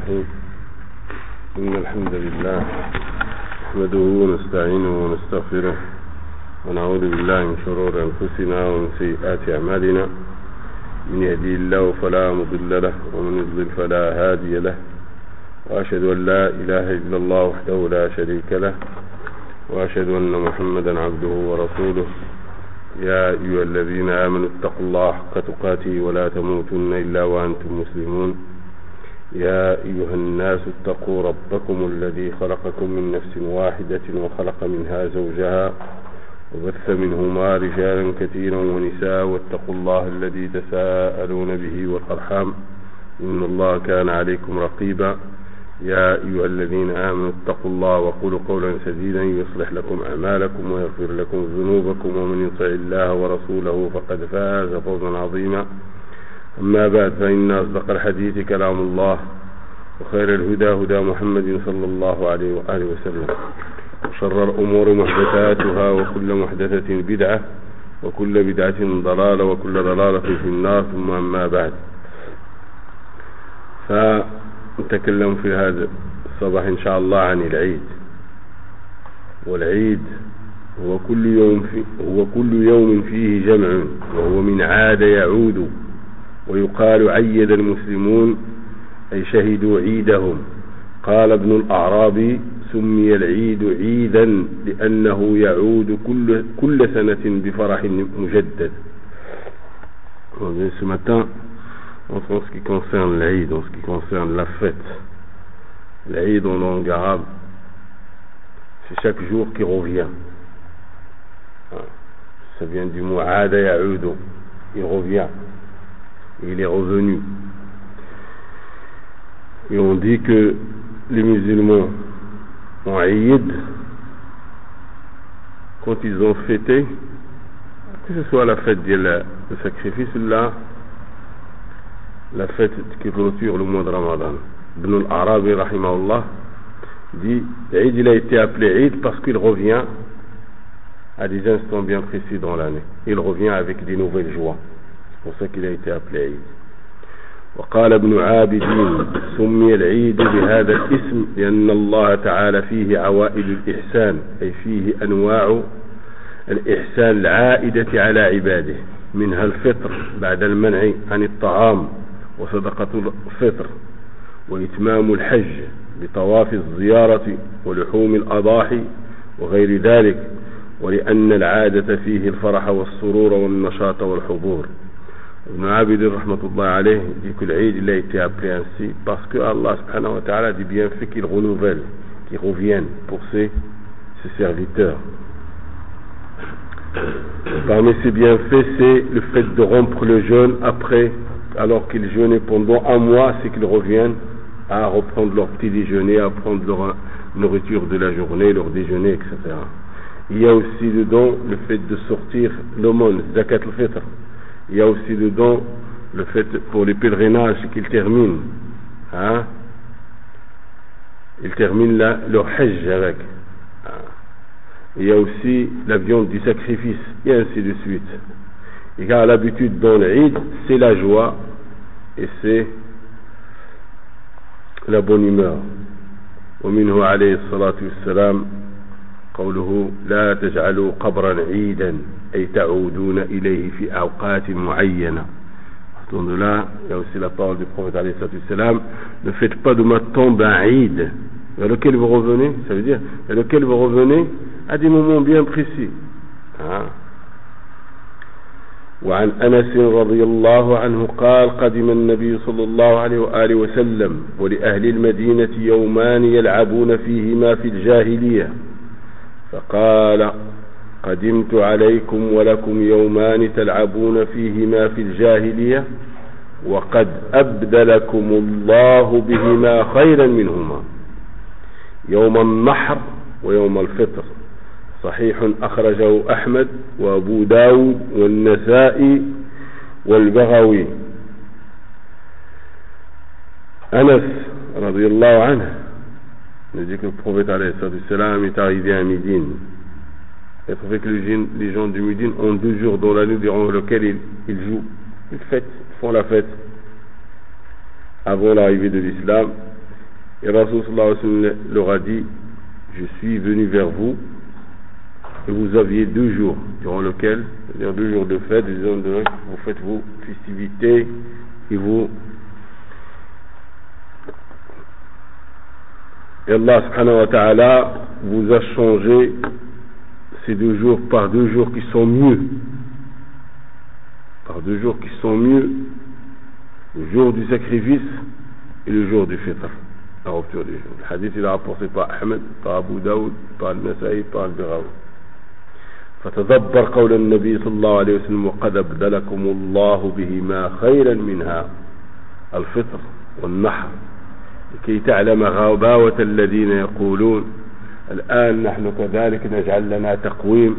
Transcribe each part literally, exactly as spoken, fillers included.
الرحيم إن الحمد لله نحمده ونستعينه ونستغفره ونعوذ بالله من شرور أنفسنا ومن سيئات أعمالنا من يهدي الله فلا مضل له ومن يضلل فلا هادي له وأشهد أن لا إله إلا الله وحده لا شريك له وأشهد أن محمدا عبده ورسوله يا أيها الذين آمنوا اتقوا الله حق تقاته ولا تموتن إلا وأنتم مسلمون يا أيها الناس اتقوا ربكم الذي خلقكم من نفس واحدة وخلق منها زوجها وبث منهما رجالا كثيرا ونساء واتقوا الله الذي تساءلون به والأرحام إن الله كان عليكم رقيبا يا أيها الذين آمنوا اتقوا الله وقولوا قولا سديدا يصلح لكم أعمالكم ويغفر لكم ذنوبكم ومن يطع الله ورسوله فقد فاز فوزا عظيما أما بعد فإن أصدق الحديث كلام الله وخير الهدى هدى محمد صلى الله عليه وآله وسلم وشر الأمور محدثاتها وكل محدثة بدعة وكل بدعة ضلالة وكل ضلالة في النار ثم أما بعد فنتكلم في هذا الصباح إن شاء الله عن العيد. والعيد هو كل يوم في هو كل يوم فيه جمع وهو من عاد يعود ويقال عيد المسلمون أي شهدوا عيدهم. قال ابن الأعرابي سمي العيد عيدا لأنه يعود كل, كل سنة بفرح مجدد. Ce matin, en ce qui concerne l'Aïd, en ce qui concerne la fête, l'Aïd en langue arabe, c'est chaque jour qui revient. Ça vient du mot Aada Ya'udu, il revient. Il est revenu. Et on dit que les musulmans ont Aïd quand ils ont fêté, que ce soit la fête de la, le sacrifice ou la, la fête qui clôture le mois de Ramadan. Ibn al-Arabi rahimahullah dit l'Aïd il a été appelé Aïd parce qu'il revient à des instants bien précis dans l'année. Il revient avec des nouvelles joies. C'est pour ça qu'il a été appelé عيد. وقال ابن عابدين سمي العيد بهذا الاسم لأن الله تعالى فيه عوائد الإحسان أي فيه أنواع الإحسان العائدة على عباده منها الفطر بعد المنع عن الطعام وصدقة الفطر وإتمام الحج بطواف الزيارة ولحوم الأضاحي وغير ذلك ولأن العادة فيه الفرح والسرور والنشاط والحضور. Ibn Abid rahmatullah alayh dit que l'Aïd il a été appelé ainsi parce que Allah subhanahu wa ta'ala dit bien fait qu'il renouvelle, qu'il revienne pour ses, ses serviteurs. Parmi ces bienfaits, c'est le fait de rompre le jeûne après, alors qu'ils jeûnaient pendant un mois, c'est qu'ils reviennent à reprendre leur petit déjeuner, à prendre leur nourriture de la journée, leur déjeuner, et cetera. Il y a aussi dedans le fait de sortir l'aumône, zakat al-fitr. Il y a aussi dedans le fait pour les pèlerinages qu'ils terminent. Hein? Ils terminent la, leur hajj avec. Hein? Il y a aussi la viande du sacrifice, et ainsi de suite. Et car l'habitude dans l'Aïd, c'est la joie et c'est la bonne humeur. ومنه عليه الصلاة والسلام قوله لا تجعلوا قبرا عيدا أي تعودون إليه في أوقات معينة. Partant de là, il y a aussi la parole du prophète alayhi salam, ne faites pas de ma tombe un Eid vers lequel vous revenez, ça veut dire vers lequel vous revenez à des moments bien précis. Hein? وعن أنس رضي الله عنه قال قدم النبي صلى الله عليه وآله وسلم ولأهل المدينة يومان يلعبون فيهما في الجاهلية فقال قدمت عليكم ولكم يومان تلعبون فيهما في الجاهلية وقد أبدلكم الله بهما خيرا منهما يوم النحر ويوم الفطر صحيح أخرجه أحمد وأبو داود والنسائي والبغوي. Anas رضي الله عنه nous dit que le prophète alayhi salam est arrivé à Médine. Il trouvé que les gens du Médine ont deux jours dans l'année durant lesquels ils, ils jouent, ils fêtent, ils font la fête avant l'arrivée de l'islam. Et Rasul sallallahu alayhi wa sallam leur a dit, je suis venu vers vous et vous aviez deux jours durant lesquels, c'est-à-dire deux jours de fête, deux jours de vous faites vos festivités et vous et Allah subhanahu wa ta'ala vous a changé ces deux jours par deux jours qui sont mieux, par deux jours qui sont mieux, le jour du sacrifice et le jour du fitr, la rupture du jeûne. Le hadith il est rapporté par Ahmed, par Abu Daoud, par Al-Nasa'i, par Al-Birawi. فتدبر قول النبي صلى الله عليه وسلم وقد أبدلكم الله بهما خيرا منها الفطر والنحر لكي تعلم غباوة الذين يقولون الآن نحن كذلك نجعل لنا تقويم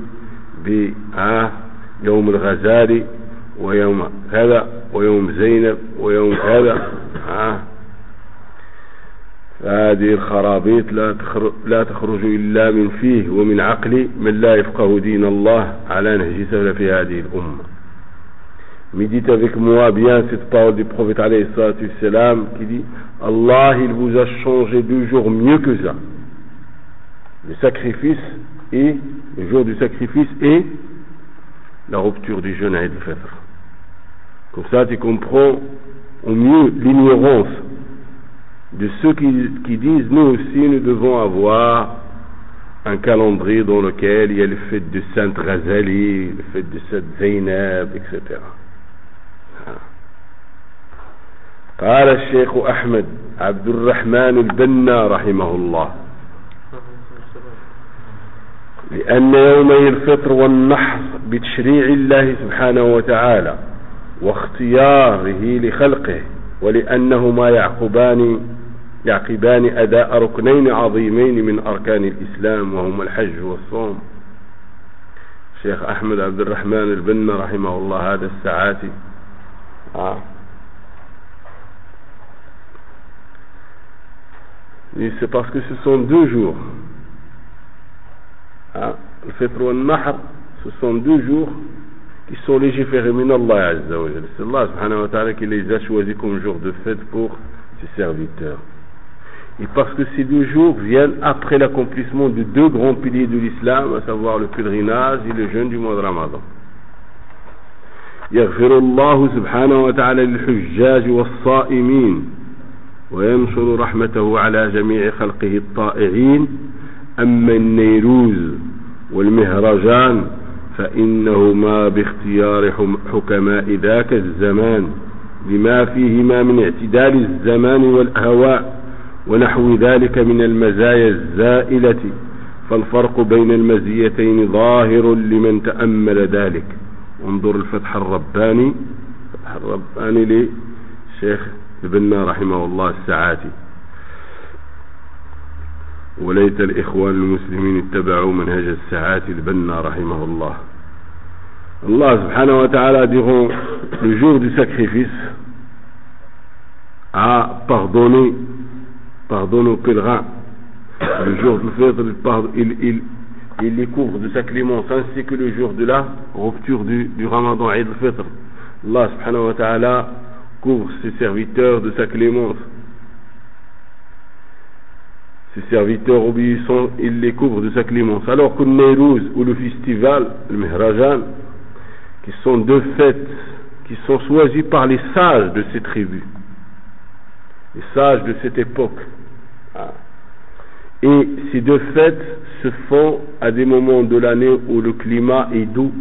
بيوم الغزال ويوم كذا ويوم زينب ويوم كذا. فهذه الخرابيط لا تخرج, لا تخرج إلا من فيه ومن عقل من لا يفقه دين الله على نهج سلف هذه الأمة. Médite avec moi bien cette parole du prophète alayhi salatu wassalam qui dit Allah il vous a changé deux jours mieux que ça, le sacrifice et le jour du sacrifice et la rupture du jeûne Eid al-Fitr. Comme ça tu comprends au mieux l'ignorance de ceux qui, qui disent nous aussi nous devons avoir un calendrier dans lequel il y a le fête de Sainte Razali, le fête de Sainte Zainab, et cetera. قال الشيخ أحمد عبد الرحمن البنا رحمه الله لأن يومي الفطر والنحر بتشريع الله سبحانه وتعالى واختياره لخلقه ولأنهما يعقبان يعقبان أداء ركنين عظيمين من أركان الإسلام وهما الحج والصوم. الشيخ أحمد عبد الرحمن البنا رحمه الله هذا الساعاتي آه. Et c'est parce que ce sont deux jours. Ah, le Fitr ou le Nahr, ce sont deux jours qui sont légiférés min Allah Azza wa Jalla. C'est Allah subhanahu wa ta'ala qui les a choisis comme jour de fête pour ses serviteurs. Et parce que ces deux jours viennent après l'accomplissement de deux grands piliers de l'islam, à savoir le pèlerinage et le jeûne du mois de Ramadan. يغفر الله سبحانه وتعالى للحجاج والصائمين وينشر رحمته على جميع خلقه الطائعين. أما النيروز والمهرجان فإنهما باختيار حكماء ذاك الزمان لما فيهما من اعتدال الزمان والأهواء ونحو ذلك من المزايا الزائلة، فالفرق بين المزيتين ظاهر لمن تأمل ذلك. انظر الفتح الرباني، فتح الرباني للشيخ البنا رحمه الله الساعاتي. وليت الإخوان المسلمين اتبعوا منهج الساعاتي البنا رحمه الله. Allah subhanahu wa ta'ala durant le jour du sacrifice a pardonné pardonne aux pèlerins. Le jour du fête, il, il, il les couvre de sa clémence, ainsi que le jour de la rupture du, du Ramadan Eid al-Fitr. Allah subhanahu wa ta'ala couvre ses serviteurs de sa clémence. Ses serviteurs obéissants, il les couvre de sa clémence. Alors que le Nayrouz ou le festival, le Mihrajan, qui sont deux fêtes qui sont choisies par les sages de ces tribus, les sages de cette époque. Ah. Et ces deux fêtes se font à des moments de l'année où le climat est doux.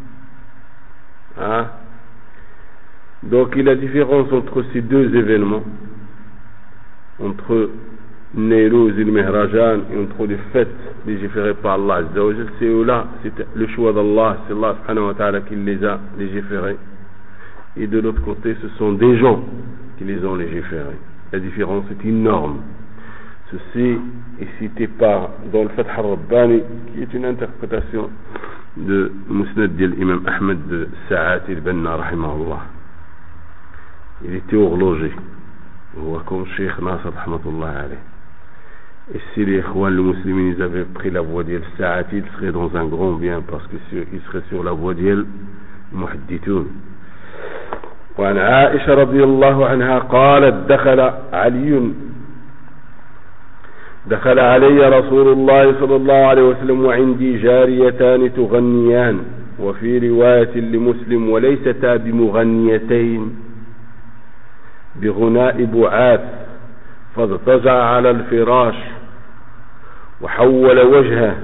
Ah. Donc il y a la différence entre ces deux événements, entre Nayrouz et le Mihrajan, et entre les fêtes légiférées par Allah Azza wa Jal. C'est là, c'est le choix d'Allah, c'est Allah subhanahu wa ta'ala qui les a légiférées. Et de l'autre côté, ce sont des gens qui les ont légiférées. La différence est énorme. Ceci est cité par dans le Fath al-Rabbani, qui est une interprétation de Musnad de l'imam Ahmed de Sa'ati al-Banna rahimahullah. Il était horloger, comme Cheikh Nasr rahmatullah alayh. Et si les Ikhwan, les musulmans, ils avaient pris la voie d'El Sa'ati, ils seraient dans un grand bien, parce qu'ils seraient sur la voie d'El Muhaddithoun. وعن عائشة رضي الله عنها قالت دخل علي دخل علي رسول الله صلى الله عليه وسلم وعندي جاريتان تغنيان وفي رواية لمسلم وليستا بمغنيتين بغناء بعاث فاضطجع على الفراش وحول وجهه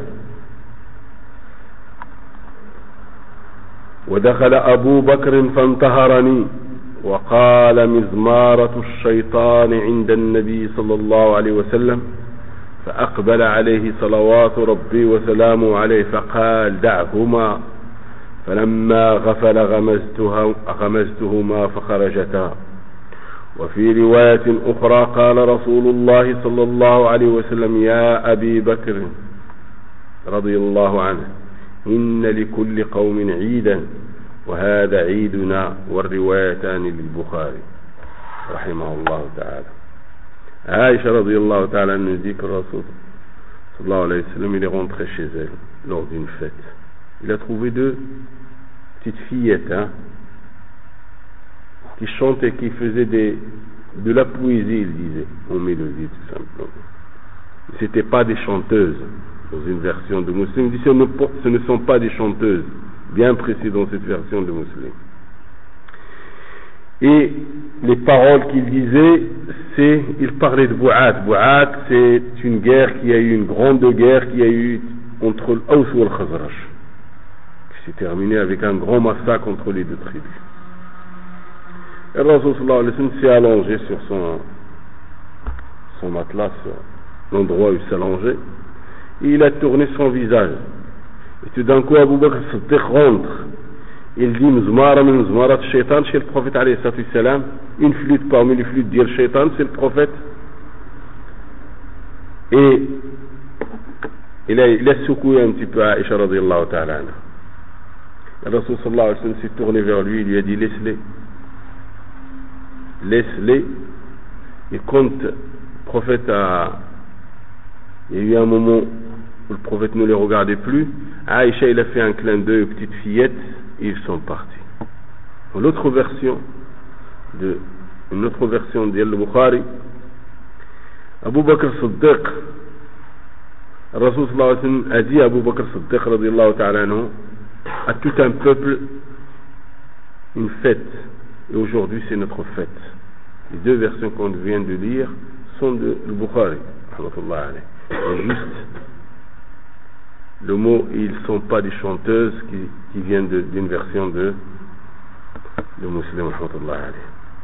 ودخل أبو بكر فانتهرني وقال مزمارة الشيطان عند النبي صلى الله عليه وسلم فأقبل عليه صلوات ربي وسلامه عليه فقال دعهما فلما غفل غمزتها غمزتهما فخرجتا. وفي رواية أخرى قال رسول الله صلى الله عليه وسلم يا أبي بكر رضي الله عنه إن لكل قوم عيدا وهذا عيدنا والروايتان للبخاري رحمه الله تعالى. Aïcha radiyallahu ta'ala nous dit que Rasul sallallahu alayhi wa sallam il est rentré chez elle lors d'une fête. Il a trouvé deux petites fillettes hein, qui chantaient, qui faisaient des, de la poésie, il disait, en mélodie tout simplement. Ce n'étaient pas des chanteuses dans une version de Muslim. Il dit ce ne, ce ne sont pas des chanteuses, bien précis dans cette version de Muslim. Et les paroles qu'il disait, c'est, il parlait de Bou'at. Bou'at, c'est une guerre qui a eu, une grande guerre qui a eu entre l'Aws et le Khazraj, qui s'est terminée avec un grand massacre entre les deux tribus. Et le Rasul sallallahu alayhi wa sallam s'est allongé sur son, son matelas, sur l'endroit où il s'allongeait, et il a tourné son visage. Et tout d'un coup, Abu Bakr Siddiq rentre. Il dit Mzmara min Mzmarat Shaitan chez le prophète alayhi salam, une flûte parmi les flûtes d'Il Shaitan, c'est le prophète. Et il a, il a secoué un petit peu à Aïcha radiyallahu ta'ala anha. Le Rasul sallallahu alayhi wa sallam s'est tourné vers lui, il lui a dit laisse-les. Laisse-les. Et quand le prophète a. Il y a eu un moment où le prophète ne les regardait plus, Aïcha il a fait un clin d'œil aux petites fillettes. Et ils sont partis. Dans l'autre version de une autre version d'Al-Bukhari, Abu Bakr Siddiq, Rasul sallallahu alayhi wa sallam a dit à Abu Bakr Siddiq radiyallahu ta'ala anhu, à tout un peuple une fête, et aujourd'hui c'est notre fête. Les deux versions qu'on vient de lire sont de Al-Bukhari rahmatullah alayhi. Juste le mot ils ne sont pas des chanteuses qui, qui viennent d'une version de, de Muslim rahmatullah alayhi.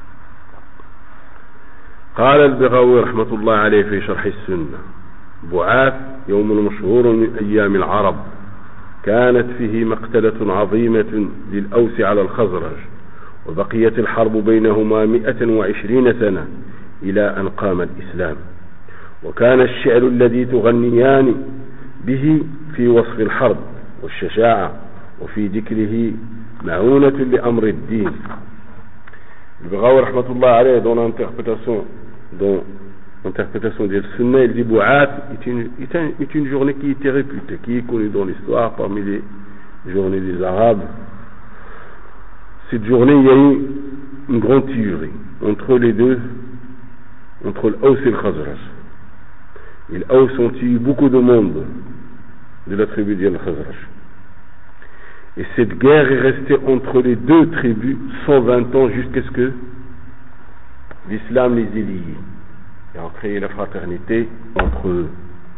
قال البغوي رحمة الله عليه في شرح السنة بعاث يوم مشهور من أيام العرب كانت فيه مقتلة عظيمة للأوس على الخزرج وبقيت الحرب بينهما مئة وعشرين سنة إلى أن قام الإسلام وكان الشعر الذي تغنيان به في وصف الحرب والشجاعة وفي ذكره معونة لأمر الدين. البغاوي رحمة الله عليه dans l'interprétation dans l'interprétation de Sunna, il dit Bou'at est une, est, un, est une journée qui était réputée, qui est connue dans l'histoire parmi les journées des Arabes. Cette journée, il y a eu une grande tuerie entre les deux, entre l'Aws et le Khazraj. Et l'Aws ont tué beaucoup de monde de la tribu d'Al Khazraj. Et cette guerre est restée entre les deux tribus cent vingt ans jusqu'à ce que l'islam les ait liés et a créé la fraternité entre eux.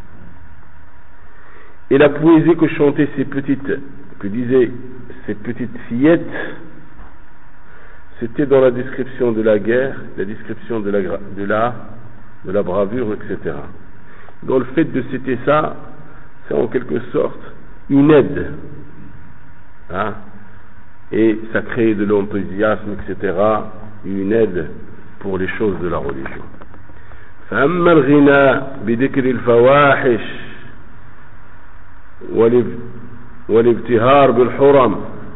Et la poésie que chantaient ces petites, que disaient ces petites fillettes, c'était dans la description de la guerre, la description de la, de la, de la bravure, et cetera. Dans le fait de citer ça, c'est en quelque sorte une aide. Hein? Et ça crée de l'enthousiasme, et cetera. Une aide pour les choses de la religion. فأما الغناء بذكر الفواحش والابتهار بالحرم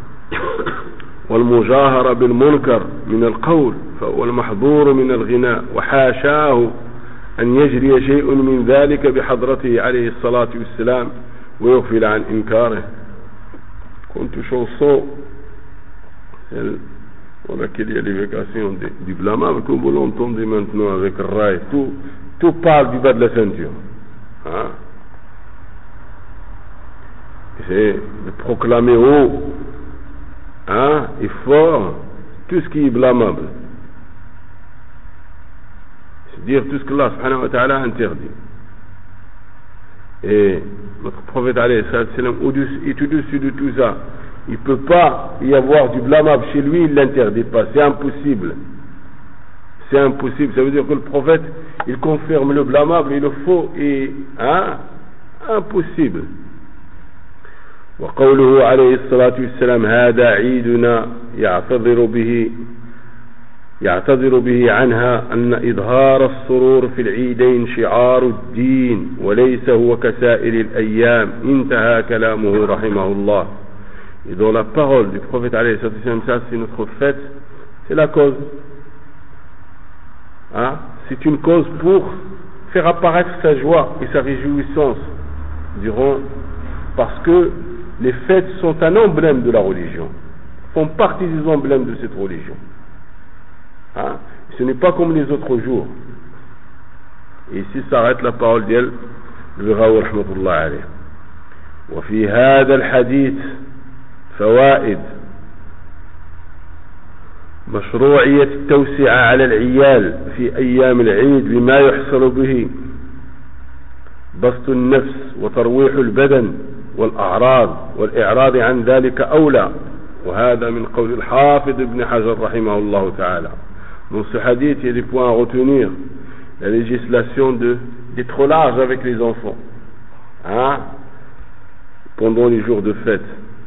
والمجاهرة بالمنكر من القول فهو المحظور من الغناء وحاشاه أن يجري شيء من ذلك بحضرته عليه الصلاة والسلام ويغفل عن إنكاره. كنت chanson dans laquelle il y a l'évocation du blâmable, comme vous l'entendez maintenant avec Rai, tout, tout parle du bas de la ceinture. Hein? C'est de proclamer haut, hein, et fort tout ce qui est blâmable. C'est-à-dire tout ce que Allah subhanahu wa ta'ala a interdit. Et notre prophète alayhi salam est au-dessus de tout ça. Il ne peut pas y avoir du blâmable chez lui, il ne l'interdit pas. C'est impossible. C'est impossible. Ça veut dire que le prophète, il confirme le blâmable et le faux est, hein, impossible. وقوله عليه الصلاة والسلام هذا عيدنا يعتذر به يعتذر به عنها أن إظهار السرور في العيدين شعار الدين وليس هو كسائر الأيام انتهى كلامه رحمه الله. Et dans la parole du prophète alayhi salam, ça c'est notre fête, c'est la cause. Hein? C'est une cause pour faire apparaître sa joie et sa réjouissance durant, parce que les fêtes sont un emblème de la religion, font partie des emblèmes de cette religion. Hein? Ce n'est pas comme les autres jours. Et ici s'arrête la parole d'elle, le Raoul rahmatullah alayh. وفي هذا الحديث فوائد مشروعية التوسعة على العيال في أيام العيد بما يحصل به بسط النفس وترويح البدن والأعراض والإعراض عن ذلك أولى وهذا من قول الحافظ ابن حجر رحمه الله تعالى. Dans ce hadith, il y a des points à retenir. La législation de, d'être large avec les enfants, hein, pendant les jours de fête,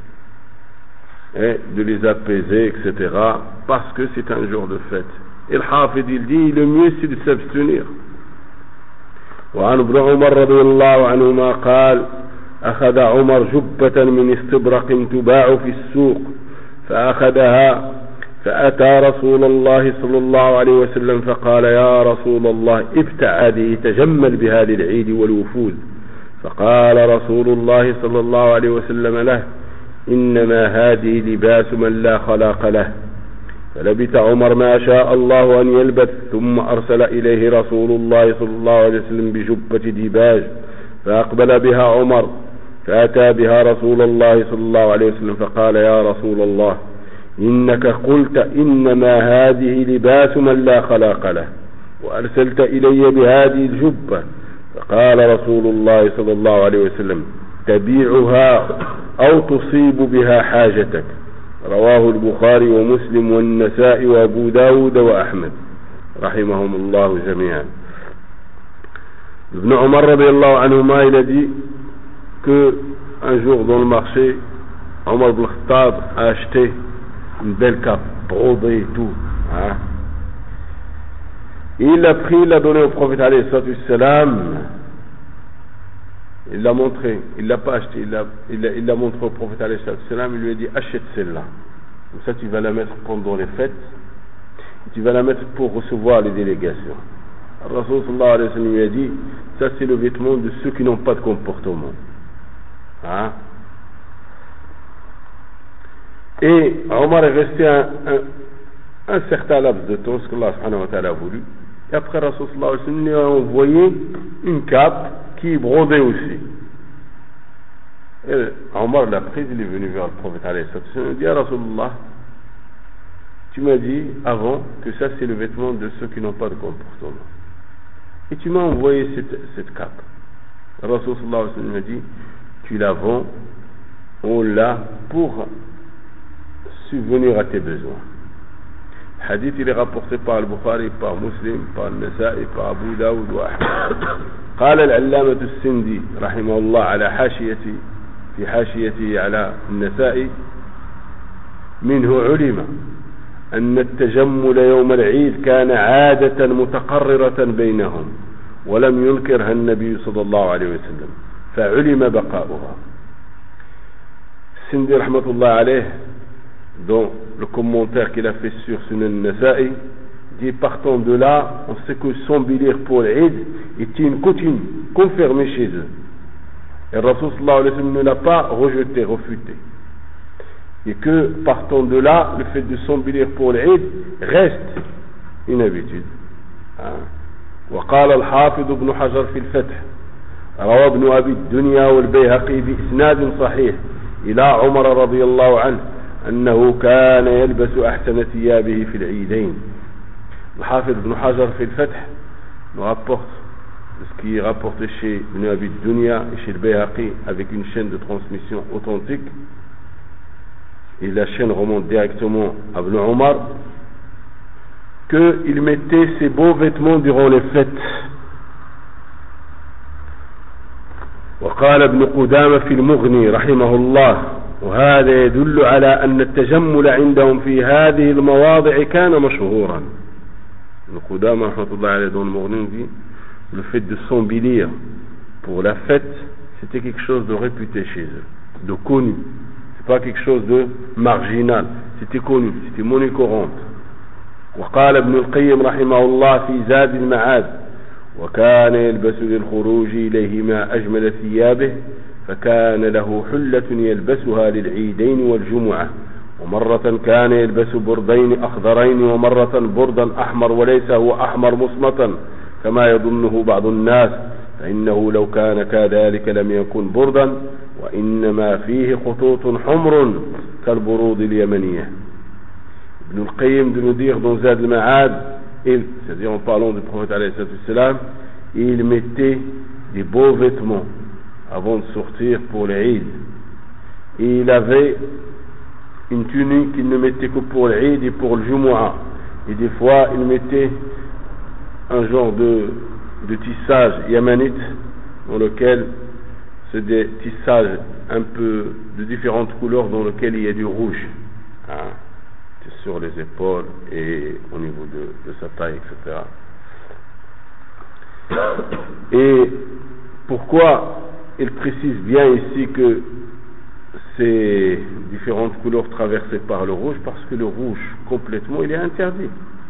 et de les apaiser, et cetera, parce que c'est un jour de fête. Et le Hafid, il dit, le mieux c'est de s'abstenir. وعن ابن عمر رضي الله عنهما قال أخذ عمر جبة من استبرق تباع في السوق فأخذها فأتى رسول الله صلى الله عليه وسلم فقال يا رسول الله ابتع هذه تجمل بها للعيد والوفود. فقال رسول الله صلى الله عليه وسلم له إنما هذه لباس من لا خلاق له. فلبث عمر ما شاء الله أن يلبث ثم أرسل إليه رسول الله صلى الله عليه وسلم بجبة ديباج فأقبل بها عمر فأتى بها رسول الله صلى الله عليه وسلم فقال يا رسول الله إنك قلت إنما هذه لباس من لا خلاق له وأرسلت إلي بهذه الجبة. فقال رسول الله صلى الله عليه وسلم تبيعها أو تصيب بها حاجتك. رواه البخاري ومسلم والنسائي وأبو داود وأحمد رحمهم الله جميعا. Ibn Omar radiallahu anhuma, il a dit que un jour dans le marché, Omar ibn Khattab a acheté une belle cape brodée et tout, hein? Et il l'a pris, il l'a donné au prophète alayhi salam, il l'a montré, il l'a pas acheté, il l'a, il l'a, il l'a montré au prophète alayhi salam, il lui a dit achète celle-là, comme ça tu vas la mettre pendant les fêtes, tu vas la mettre pour recevoir les délégations. Rasul sallallahu alayhi wa sallam lui a dit ça c'est le vêtement de ceux qui n'ont pas de comportement, hein? Et Omar est resté un, un, un certain laps de temps, ce que Allah subhanahu wa ta'ala a voulu, et après Rasul sallallahu alayhi wa sallam lui a envoyé une cape qui est brodée aussi. Et Omar l'a prise, il est venu vers le prophète alayhi wa sallam, il a dit à Rasulullah, tu m'as dit avant que ça c'est le vêtement de ceux qui n'ont pas de comportement. Et tu m'as envoyé cette, cette cape. Rasul sallallahu alayhi wa sallam m'a dit, tu la vends, on l'a pour subvenir à tes besoins. Le hadith il est rapporté par le Bukhari, par Muslim, par le Nasa'i, par Abu Daoud wa Ahmad. قال العلامة السندي رحمه الله على حاشيته في حاشيته على النسائي منه علم أن التجمل يوم العيد كان عادة متقررة بينهم ولم ينكرها النبي صلى الله عليه وسلم فعلم بقاؤها. السندي رحمة الله عليه dans le commentaire qu'il a fait sur Sunan Nasa'i dit partant de là on sait que s'embellir pour l'Eid était une coutume confirmée chez eux et Rasul sallallahu alayhi wa sallam ne l'a pas rejeté, refuté, et que partant de là le fait de s'embellir pour l'Eid reste une habitude. وقال الحافظ ابن حجر في الفتح روى ابن أبي الدنيا والبيهقي بإسناد صحيح إلى عمر رضي الله عنه أنه كان يلبس أحسن ثيابه في العيدين. الحافظ ابن حجر في الفتح nous rapporte ce qui est rapporté chez Ibn Abi Dunya et chez le Bayhaqi avec une chaîne de transmission authentique, et la chaîne remonte directement à Ibn Omar, qu'il mettait ses beaux vêtements durant les fêtes. وقال ابن قدامة في المغني رحمه الله: وهذا يدل على أن التجمل عندهم في هذه المواضع كان مشهورا. ابن قدامة رحمه الله عليه dans le Mughni dit: le fait de s'embellir pour la fête, c'était quelque chose de réputé chez eux, de connu. C'est pas quelque chose de marginal, c'était connu, c'était monnaie courante. وقال ابن القيم رحمه الله في زاد المعاد: وكان يلبس للخروج إليهما أجمل ثيابه، فكان له حلة يلبسها للعيدين والجمعة، ومرة كان يلبس بردين أخضرين، ومرة بردا أحمر وليس هو أحمر مصمتا كما يظنه بعض الناس، فإنه لو كان كذلك لم يكن بردا، وإنما فيه خطوط حمر كالبرود اليمنية. Ibn al-Qayyim de nous dire dans Zad al-Ma'ad, c'est-à-dire en parlant du prophète alayhi salam, il mettait des beaux vêtements avant de sortir pour les Eid. Et il avait une tunique qu'il ne mettait que pour l'Eid et pour le Jumu'ah. Et des fois, il mettait un genre de, de tissage yamanite, dans lequel c'est des tissages un peu de différentes couleurs, dans lequel il y a du rouge, hein, sur les épaules et au niveau de, de sa taille, et cetera. Et pourquoi il précise bien ici que ces différentes couleurs traversées par le rouge? Parce que le rouge complètement il est interdit.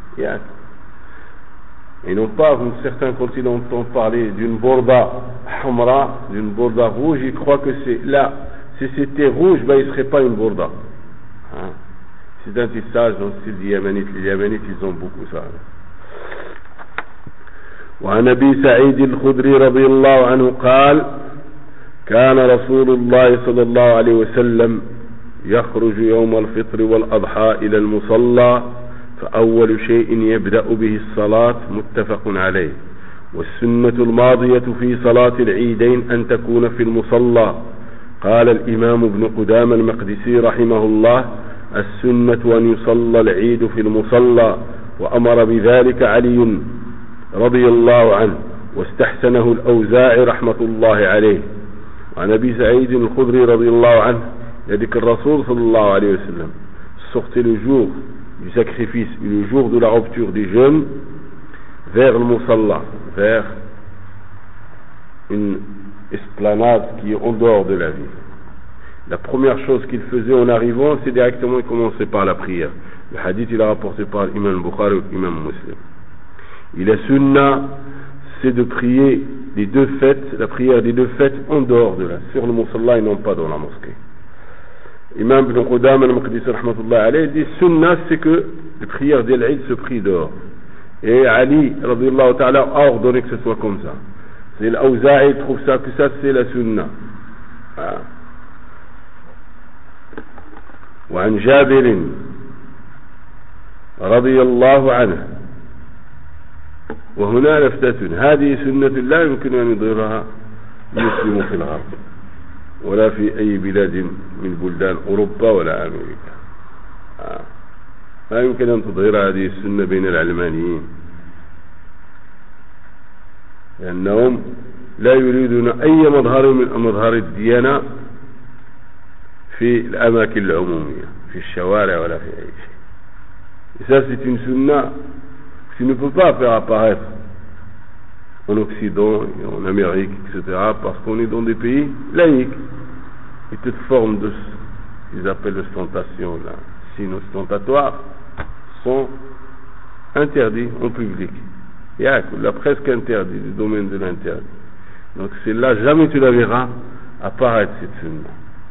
Et non pas, certains quand ils entendent parler d'une borda hamra, d'une borda rouge, ils croient que c'est là, si c'était rouge, ben il ne serait pas une borda. Hein? C'est un tissage dans le style yéménite. Les Yéménites ils ont beaucoup ça. وعن أبي سعيد الخدري رضي الله عنه قال: كان رسول الله صلى الله عليه وسلم يخرج يوم الفطر والأضحى إلى المصلى، فأول شيء يبدأ به الصلاة، متفق عليه. والسنة الماضية في صلاة العيدين أن تكون في المصلى. قال الإمام ابن قدامة المقدسي رحمه الله: السنة أن يصلى العيد في المصلى، وأمر بذلك علي رضي الله عنه، واستحسنه الأوزاعي رحمة الله عليه. وعن أبي سعيد الخدري رضي الله عنه يذكر الرسول صلى الله عليه وسلم sortait le jour du sacrifice et le jour de la rupture des jeûnes vers le Musalla, vers une esplanade qui est en dehors de la ville. La première chose qu'il faisait en arrivant, c'est directement il commençait par la prière. Le hadith il est rapporté par l'imam Bukhari ou l'imam Muslim. Et la sunna, c'est de prier les deux fêtes, la prière des deux fêtes en dehors de là, sur le Musalla et non pas dans la mosquée. Imam Ibn Qudama al-Maqdisi rahmatullah alayhi dit: sunna, c'est que les prières d'El-Eid se prient dehors. Et Ali radiyallahu ta'ala a ordonné que ce soit comme ça. C'est l'Awza'i trouve ça, que ça c'est la sunna. Ah. وعن جابر رضي الله عنه، وهنا لفتة: هذه سنة لا يمكن أن يظهرها المسلم في الغرب ولا في أي بلاد من بلدان أوروبا ولا أمريكا. آه. لا يمكن أن تظهر هذه السنة بين العلمانيين، لأنهم لا يريدون أي مظهر من مظهر الديانة في الأماكن العمومية، في الشوارع ولا في أي شيء. Et ça c'est une sunna que tu ne peux pas faire apparaître en Occident, et en Amérique, et cetera, parce qu'on est dans des pays laïques. Et toute forme de ce qu'ils appellent l'ostentation, là, signes ostentatoires, sont interdits en public. Il y a la presque interdit, du domaine de l'interdit. Donc c'est là, jamais tu la verras apparaître cette sunna.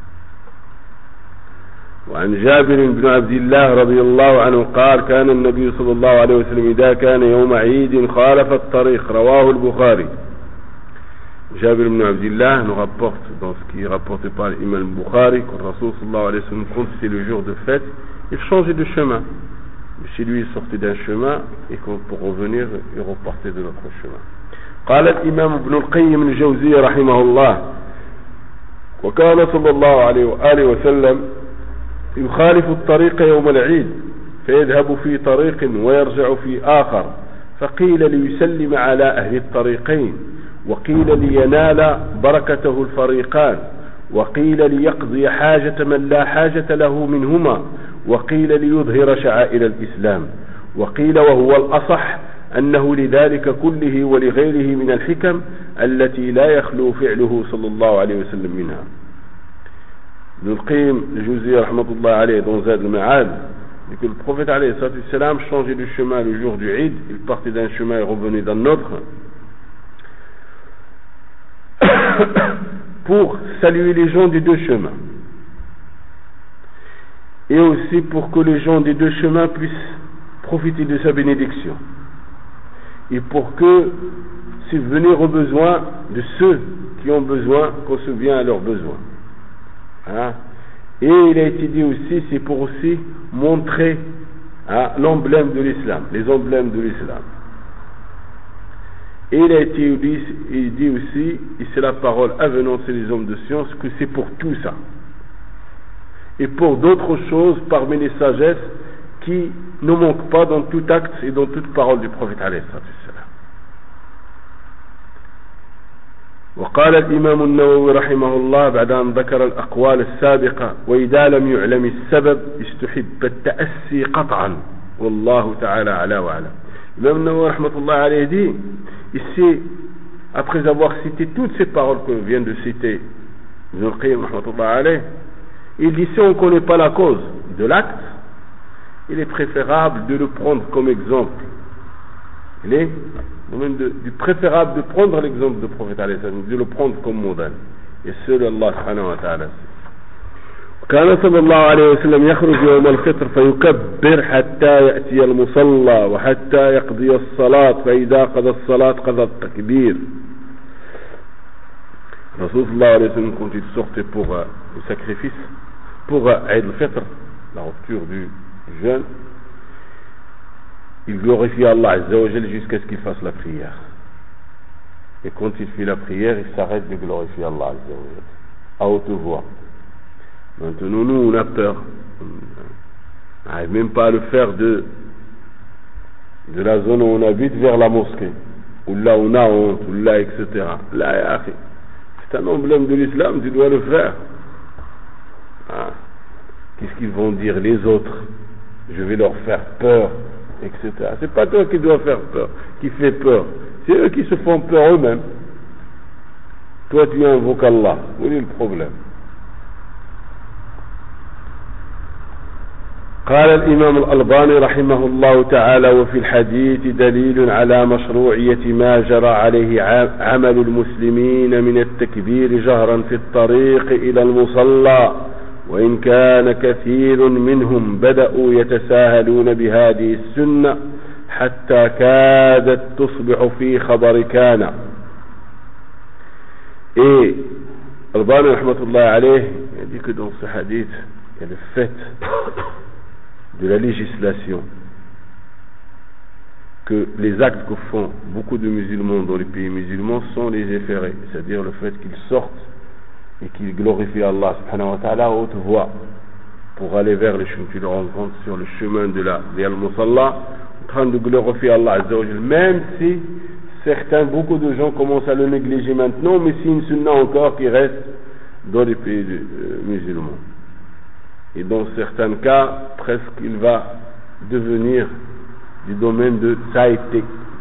وعن جابر بن عبد الله رضي الله عنه قال: كان النبي صلى الله عليه وسلم إذا كان يوم عيد خالف الطريق، رواه البخاري. Jabir ibn Abdillah nous rapporte dans ce qui est rapporté par l'imam Bukhari, quand Rasul sallallahu alayhi wa sallam, quand c'est le jour de fête, il changeait de chemin. Chez lui, il sortait d'un chemin et quand, pour revenir, il repartait de l'autre chemin. قال الإمام ابن القيم الجوزي رحمه الله: وكان صلى الله عليه وآله وسلم يخالف الطريق يوم العيد فيذهب في طريق ويرجع في آخر، فقيل ليسلم على أهل الطريقين، وقيل لينال بركته الفريقان، وقيل ليقضي حاجة من لا حاجة له منهما، وقيل ليظهر شعائر الإسلام، وقيل وهو الأصح أنه لذلك كله ولغيره من الحكم التي لا يخلو فعله صلى الله عليه وسلم منها. Ibn al-Qayyim al-Jawziyya rahmatullah alayhi dans Zad al-Ma'ad dit que le prophète alayhi salam changeait de chemin le jour du Eid, il partait d'un chemin et revenait d'un autre pour saluer les gens des deux chemins et aussi pour que les gens des deux chemins puissent profiter de sa bénédiction et pour que subvenir aux besoins de ceux qui ont besoin, qu'on subvienne à leurs besoins. Hein? Et il a été dit aussi, c'est pour aussi montrer hein, l'emblème de l'islam, les emblèmes de l'islam. Et il a été dit, il dit aussi, et c'est la parole avenant chez les hommes de science, que c'est pour tout ça. Et pour d'autres choses parmi les sagesses qui ne manquent pas dans tout acte et dans toute parole du prophète alayhi sallam. وقال الإمام النووي رحمه الله بعد أن ذكر الأقوال السابقة: وإذا لم يعلم السبب استحب التأسي قطعا والله تعالى أعلى وأعلم. L'imam Nawawi rahmatullah alayhi dit ici, après avoir cité toutes ces paroles que vient de citer Ibn al-Qayyim rahmatullah alayhi, il dit si on ne connaît pas la cause de l'acte, il est préférable de le prendre comme exemple. Il est de, du préférable de prendre l'exemple du prophète alayhi salam, de le prendre comme modèle. Et seul Allah subhanahu wa ta'ala. كان صلى الله عليه وسلم يخرج يوم الفطر فيكبر حتى يأتي المصلى وحتى يقضي الصلاة فإذا قضى الصلاة قضى التكبير. Rasul sallallahu alayhi wa sallam, quand il sortait pour euh, le sacrifice, pour euh, Eid al-Fitr, la rupture du jeûne, il glorifie Allah Azza wa Jal jusqu'à ce qu'il fasse la prière. Et quand il fait la prière, il s'arrête de glorifier Allah Azza wa Jal à haute voix. Maintenant, nous, on a peur. On n'arrive même pas à le faire de, de la zone où on habite vers la mosquée, où là on a honte, où là, et cetera. Là, c'est un emblème de l'islam, tu dois le faire. Ah. Qu'est-ce qu'ils vont dire les autres? Je vais leur faire peur, et cetera. C'est pas toi qui dois faire peur, qui fait peur. C'est eux qui se font peur eux-mêmes. Toi, tu invoques Allah. Où est le problème? قال الإمام الألباني رحمه الله تعالى: وفي الحديث دليل على مشروعية ما جرى عليه عمل المسلمين من التكبير جهرا في الطريق إلى المصلى، وإن كان كثير منهم بدأوا يتساهلون بهذه السنة حتى كادت تصبح في خبر كان. Et Albani rahmatullah alayh a dit que dans ce hadith, il y a le fait de la législation, que les actes que font beaucoup de musulmans dans les pays musulmans sont les efférés, c'est-à-dire le fait qu'ils sortent et qu'ils glorifient Allah subhanahu wa ta'ala à haute voix pour aller vers les chemins. Tu le rencontres sur le chemin de la de Al-Musalla en train de glorifier Allah Azza wa Jal, même si certains, beaucoup de gens commencent à le négliger maintenant, mais c'est une sunna encore qui reste dans les pays euh, musulmans. Et dans certains cas, presque il va devenir du domaine de ça a été.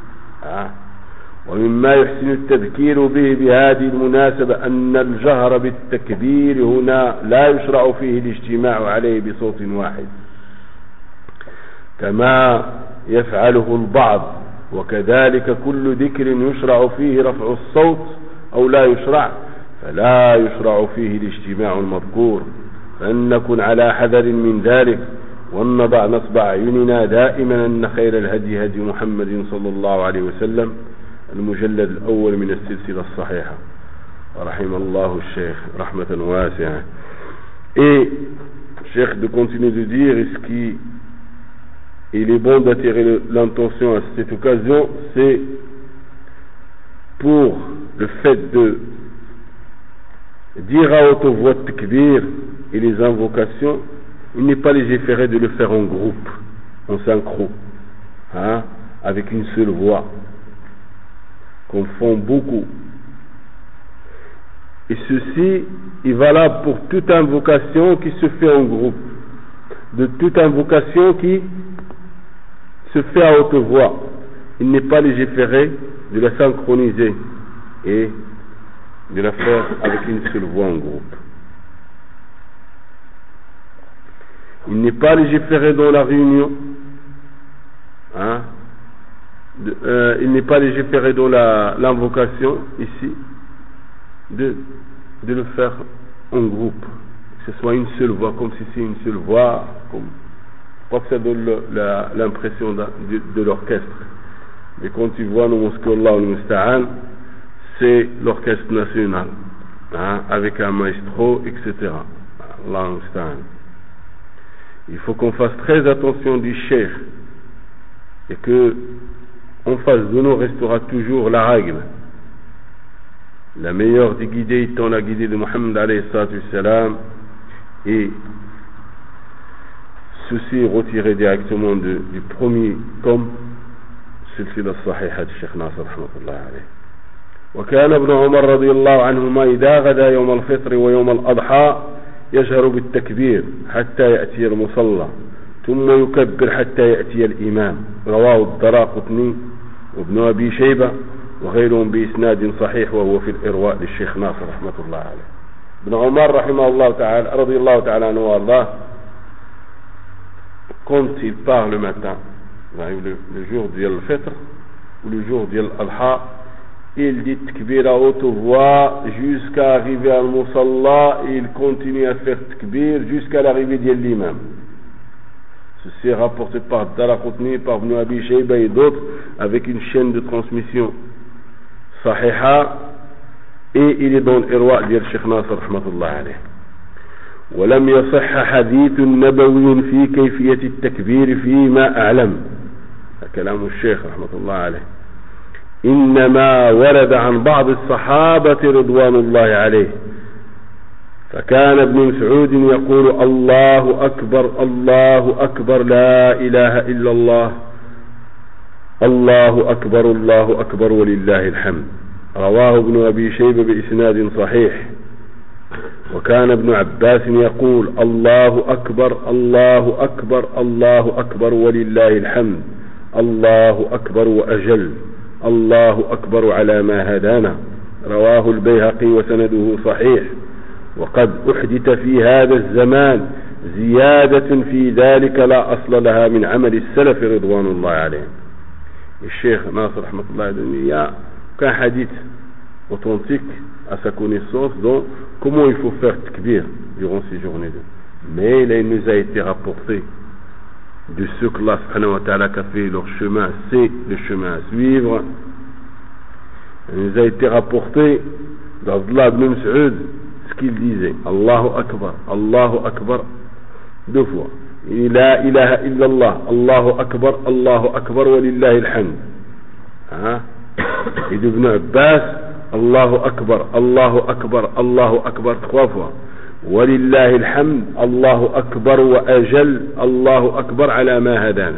ومما يحسن التذكير به بهذه المناسبة أن الجهر بالتكبير هنا لا يشرع فيه الاجتماع عليه بصوت واحد كما يفعله البعض، وكذلك كل ذكر يشرع فيه رفع الصوت أو لا يشرع فلا يشرع فيه الاجتماع المذكور، فأن نكن على حذر من ذلك وأن نضع نصب أعيننا دائما أن خير الهدي هدي محمد صلى الله عليه وسلم المجلد الأول من السلسلة الصحيحة رحم الله الشيخ رحمة واسعة. Et Cheikh de continuer de dire, et ce qui il est bon d'attirer l'attention à cette occasion, c'est pour le fait de dire à haute voix takbir et les invocations, il n'est pas légiféré de le faire en groupe, en synchro, hein, avec une seule voix, qu'on font beaucoup. Et ceci est valable pour toute invocation qui se fait en groupe, de toute invocation qui se fait à haute voix. Il n'est pas légiféré de la synchroniser et de la faire avec une seule voix en groupe. Il n'est pas légiféré dans la réunion, hein, de, euh, il n'est pas légiféré dans la, l'invocation ici, de, de le faire en groupe, que ce soit une seule voix, comme si c'est une seule voix, comme, pas que ça donne le, la, l'impression de, de, de l'orchestre. Mais quand tu vois le mosquée Allah al-Musta'an, c'est l'orchestre national, hein, avec un maestro, et cetera. Allah al-Musta'an. Il faut qu'on fasse très attention du cheikh et que en face de nous restera toujours la règle. La meilleure des guidées étant la guidée de Mohammed alayhi salatu wassalam, et ceci est retiré directement de, du premier tome سلسلة الصحيحة الشيخ ناصر رحمة الله عليه. وكان ابن عمر رضي الله عنهما إذا غدا يوم الفطر ويوم الأضحى يجهر بالتكبير حتى يأتي المصلى ثم يكبر حتى يأتي الإمام. رواه الدراقطني وابن أبي شيبة وغيرهم بإسناد صحيح وهو في الإرواء للشيخ ناصر رحمة الله عليه. ابن عمر رحمه الله تعالى رضي الله تعالى عنه وارضاه, quand il part le matin, le, le jour du Al-Fitr ou le jour du Al-Adha, il dit takbir à haute voix jusqu'à arriver à Al-Musalla, et il continue à faire takbir jusqu'à l'arrivée de l'imam. Ceci est rapporté par Daraqutni, par Ibn Abi Shayba et d'autres, avec une chaîne de transmission sahiha, et il est dans l'Irwa de Cheikh Nasr rahmatullah alayh. ولم يصح حديث نبوي في كيفية التكبير فيما أعلم. كلام الشيخ رحمة الله عليه. إنما ورد عن بعض الصحابة رضوان الله عليه, فكان ابن مسعود يقول الله أكبر الله أكبر لا إله إلا الله الله أكبر الله أكبر ولله الحمد. رواه ابن أبي شيبة بإسناد صحيح. وكان ابن عباس يقول الله أكبر الله أكبر الله أكبر ولله الحمد الله أكبر وأجل الله أكبر على ما هدانا. رواه البيهقي وسنده صحيح. وقد أحدث في هذا الزمان زيادة في ذلك لا أصل لها من عمل السلف رضوان الله عليهم. الشيخ ناصر رحمة الله عليه كان حديث authentique à sa connaissance donc comment il faut faire takbir durant ces journées. Mais là, il nous a été rapporté de ceux que Allah subhanahu wa ta'ala a fait leur chemin, c'est le chemin à suivre. Il nous a été rapporté d'Abdullah ibn Mas'ud ce qu'il disait, Allahu Akbar, Allahu Akbar, deux fois. La ilaha illallah, Allahu Akbar, Allahu Akbar, wa lillahi alhamd. Hein? Et d'Ibn Abbas, Allahu Akbar, Allahu Akbar, Allahu Akbar, trois fois. Walillahi alhamd, Allahu Akbar wa ajal, Allahu Akbar ala ma hadana.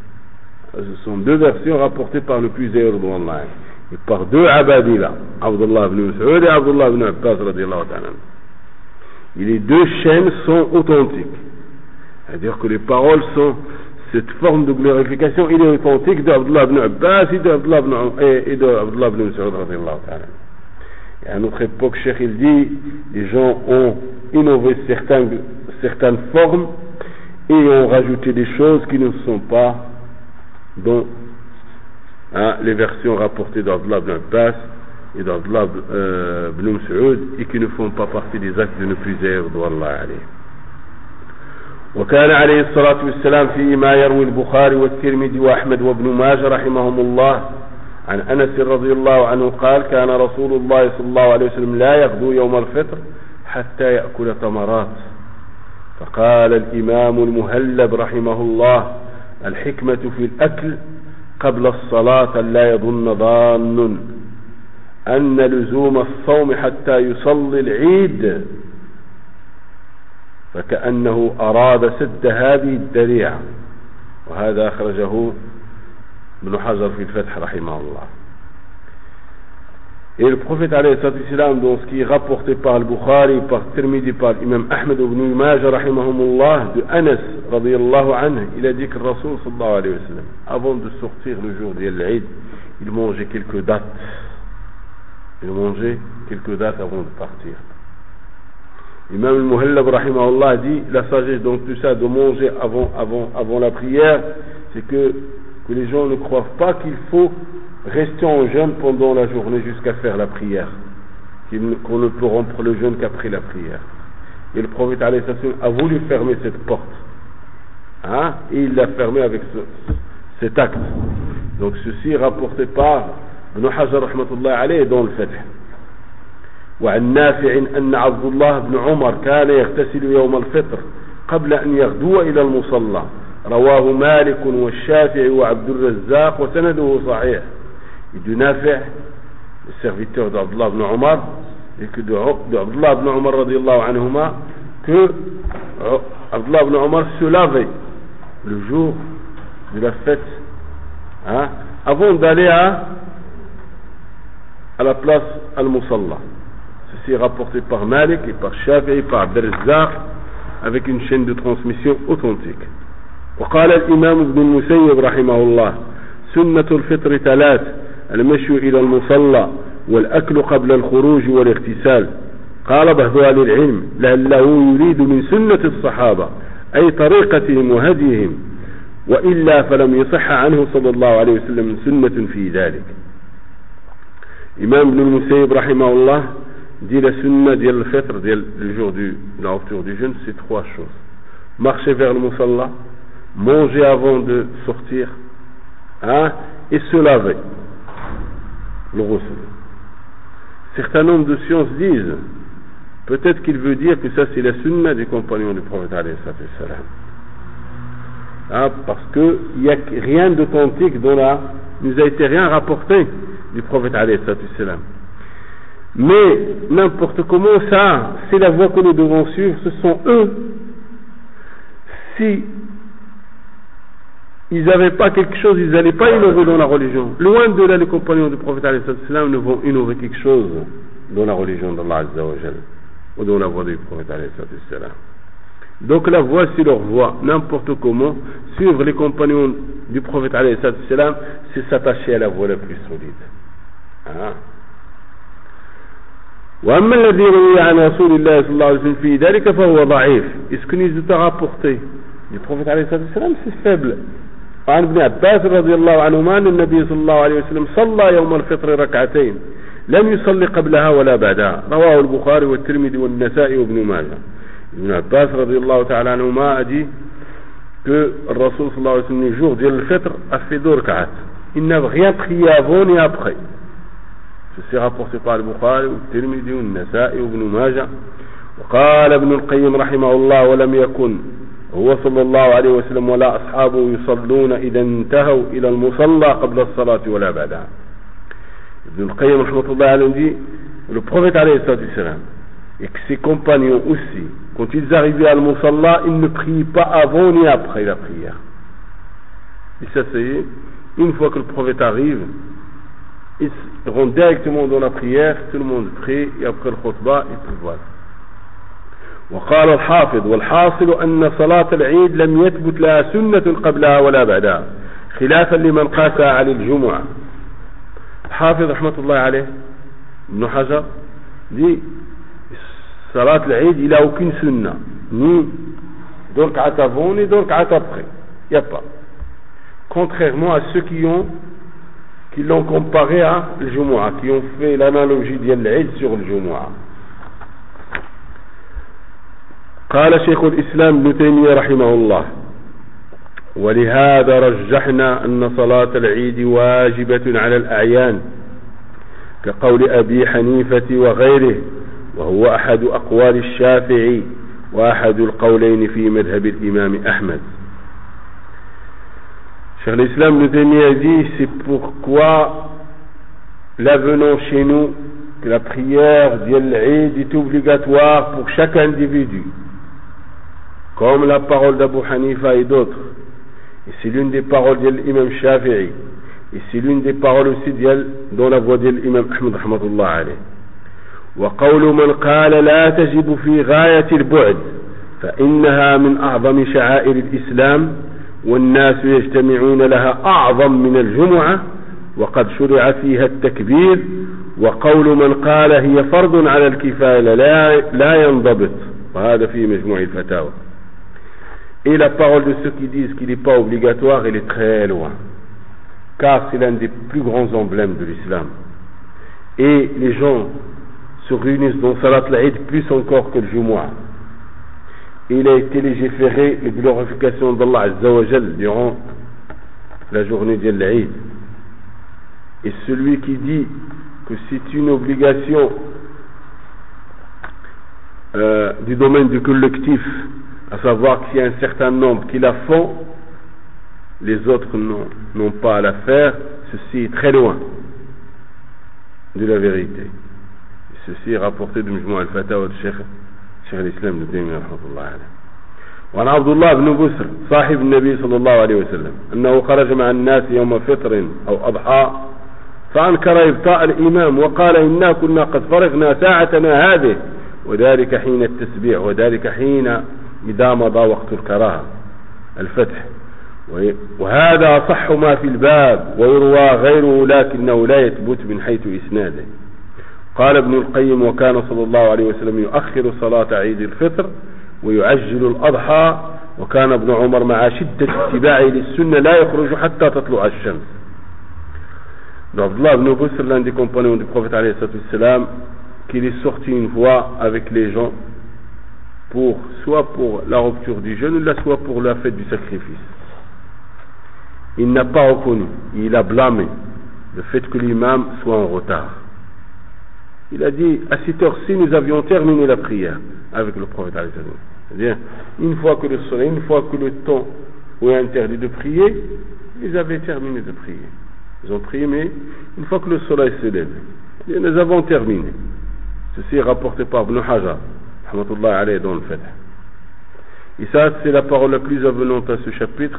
Ce sont deux versions rapportées par le plus zéro de Allah et par deux abadila, Abdullah ibn Mas'ud et Abdullah ibn Abbas radiyallahu ta'ala. Et les deux chaînes sont authentiques. C'est-à-dire que les paroles sont, cette forme de glorification, il est authentique d'Abdullah ibn Abbas et d'Abdullah ibn, et d'Abdullah ibn Mas'ud radiyallahu ta'ala. Et à notre époque, Cheikh il dit, les gens ont innové certaines, certaines formes et ont rajouté des choses qui ne sont pas dans hein, les versions rapportées d'Abdullah ibn Abbas et d'Abdullah euh, ibn Mas'ud et qui ne font pas partie des actes de nos plus zèbres d'Allah alayhi. وكان عليه الصلاة والسلام فيما يروي البخاري والترمذي وأحمد وابن ماجه رحمهم الله عن أنس رضي الله عنه قال كان رسول الله صلى الله عليه وسلم لا يغدو يوم الفطر حتى يأكل تمرات. فقال الإمام المهلب رحمه الله الحكمة في الأكل قبل الصلاة لا يظن ظان أن لزوم الصوم حتى يصلي العيد، فكأنه أراد سد هذه الذريعة. وهذا أخرجه ابن حجر في الفتح رحمه الله. Et le prophète alayhi salam, dans ce qui est rapporté par le Bukhari, par Tirmidhi, par l'imam Ahmed ibn Majah rahimahumullah, de Anas radiyallahu anhu, il a dit que le Rasoul sallallahu alayhi wa sallam, avant de sortir le jour d'Eid, il mangeait quelques dates. Il mangeait quelques dates avant de partir. L'imam al-Muhallab rahimahullah dit, la sagesse dans tout ça de manger avant, avant, avant la prière, c'est que, que les gens ne croient pas qu'il faut rester en jeûne pendant la journée jusqu'à faire la prière, qu'on ne peut rompre le jeûne qu'après la prière. Et le prophète alayhi salam a voulu fermer cette porte, hein, et il l'a fermée avec ce, cet acte. Donc ceci est rapporté par Ibn Hajar rahmatullah alayhi dans le Fath. وعن نافع أن عبد الله بن عمر كان يغتسل يوم الفطر قبل أن يغدو إلى المصلى. رواه مالك والشافعي وعبد الرزاق وسنده صحيح. Et de Nafi', le serviteur d'Abdullah ibn Omar, et que de, de Abdullah ibn Omar radiyallahu anhuma, que Abdullah ibn Omar se lavait le jour de la fête, hein, avant d'aller à, à la place Al-Musalla. Ceci est rapporté par Malik et par Shafi'i et par Abd-Razzaq avec une chaîne de transmission authentique. وقال الإمام ابن المسيب رحمه الله سنة الفطر ثلاث المشي إلى المصلى والأكل قبل الخروج والاغتسال. قال بعض أهل العلم لعله يريد من سنة الصحابة أي طريقتهم وهديهم، وإلا فلم يصح عنه صلى الله عليه وسلم سنة في ذلك. إمام ابن المسيب رحمه الله dit la sunna ديال الفطر ديال le jour du la rupture du jeûne, c'est trois choses: marcher vers le musalla, manger avant de sortir, hein, et se laver, le ghusl. Certains nombres de sciences disent peut-être qu'il veut dire que ça c'est la sunna des compagnons du prophète alayhi salam, hein, parce que il n'y a rien d'authentique dans la, nous a été rien rapporté du prophète alayhi salam. Mais n'importe comment, ça c'est la voie que nous devons suivre. Ce sont eux, si ils n'avaient pas quelque chose, ils n'allaient pas innover dans la religion. Loin de là, les compagnons du prophète alayhi salam ne vont innover quelque chose dans la religion d'Allah azza wa jal, ou dans la voie du prophète alayhi salam. Donc la voie, c'est leur voie. N'importe comment, suivre les compagnons du prophète alayhi salam, c'est s'attacher à la voie la plus solide. Hein? وأما الذي روي عن رسول الله صلى الله عليه وسلم في ذلك فهو ضعيف. Est-ce que nous avons rapporté du prophète عليه الصلاة والسلام, c'est faible. عن ابن عباس رضي الله عنهما أن النبي صلى الله عليه وسلم صلى يوم الفطر ركعتين لم يصلي قبلها ولا بعدها. رواه البخاري والترمذي والنسائي وابن ماجه. ابن عباس رضي الله تعالى عنهما a dit que le Rasoul صلى الله عليه وسلم le jour du fitr a fait deux rak'at. Il n'a rien prié avant ni après. C'est rapporté par le Bukhari, le Tirmidhi, le Nasa'i, Ibn Majah. وقال ابن القيم رحمه الله ولم يكن هو صلى الله عليه وسلم ولا أصحابه يصلون إذا انتهوا إلى المصلى قبل الصلاة ولا بعدها. ابن القيم رحمه الله عليه dit le prophète عليه الصلاة والسلام et que ses compagnons aussi, quand ils arrivaient à al-Musalla, ils ne priaient pas avant ni après la prière. Et ça c'est une fois que le prophète arrive, ils rentrent directement dans la prière, tout le monde prie, et après le khutbah, ils peuvent voir. وقال الحافظ والحاصل أن صلاة العيد لم يثبت لها سنة قبلها ولا بعدها خلافا لمن قاسها على الجمعة. الحافظ رحمة الله عليه ابن حجر dit صلاة العيد il n'a aucune sunna, ni deux rak'at avant ni deux rak'at après, il n'y a pas, contrairement à ceux qui ont qui l'ont comparé à le Jumu'ah, qui ont fait l'analogie de l'Eid sur le Jumu'ah. قال شيخ الإسلام ابن تيمية رحمه الله ولهذا رجحنا أن صلاة العيد واجبة على الأعيان كقول أبي حنيفة وغيره، وهو أحد أقوال الشافعي وأحد القولين في مذهب الإمام أحمد. Cheikh l'Islam Ibn Taymiyyah a dit, c'est pourquoi l'avenant chez nous que la prière d'Yal Eid est obligatoire pour chaque individu, comme la parole d'Abu Hanifa et d'autres, et c'est l'une des paroles de l'imam Shafi'i, et c'est l'une des paroles aussi dans la voix de l'imam Ahmed rahmatullah alayh. وقول من قال لا تجب في غاية البعد فإنها من أعظم شعائر الإسلام والناس يجتمعون لها أعظم من الجمعة وقد شرع فيها التكبير، وقول من قال هي فرض على الكفاية لا, لا ينضبط، وهذا في مجموع الفتاوى. Et la parole de ceux qui disent qu'il n'est pas obligatoire, elle est très loin, car c'est l'un des plus grands emblèmes de l'islam. Et les gens se réunissent dans Salat al-Eid plus encore que le Jumu'ah. Il a été légiféré la glorification d'Allah Azza wa Jal durant la journée de l'Eid. Et celui qui dit que c'est une obligation euh, du domaine du collectif, à savoir qu'il y a un certain nombre qui la font, les autres n'ont pas à la faire, ceci est très loin de la vérité. Et ceci est rapporté de Mujmu' al-Fatawa de Cheikh شيخ الإسلام ابن تيمية رحمه الله عليه. وعن عبد الله بن بسر صاحب النبي صلى الله عليه وسلم أنه خرج مع الناس يوم فطر أو أضحى فأنكر إبطاء الإمام وقال إنا كنا قد فرغنا ساعتنا هذه، وذلك حين التسبيح، وذلك حين إذا مضى وقت الكراهة الفتح، وهذا صح ما في الباب ويروى غيره لكنه لا يثبت من حيث إسناده. قال ابن القيم وكان صلى الله عليه وسلم يؤخر صلاة عيد الفطر ويعجل الأضحى، وكان ابن عمر مع شدة اتباعه للسنة لا يخرج حتى تطلع الشمس. Abdullah ibn Busr, l'un des compagnons du prophète alayhi salam, qu'il est sorti une fois avec les gens pour, soit pour la rupture du jeûne, soit pour la fête du sacrifice. Il n'a pas reconnu, il a blâmé le fait que l'imam soit en retard. Il a dit, à cette heure-ci, nous avions terminé la prière avec le prophète alayhi salam. C'est-à-dire, une fois que le soleil, une fois que le temps est interdit de prier, ils avaient terminé de prier. Ils ont prié, mais une fois que le soleil se lève, nous avons terminé. Ceci est rapporté par Ibn Hajar, rahmatullah alayhi, dans le Fath. Et ça, c'est la parole la plus avenante à ce chapitre.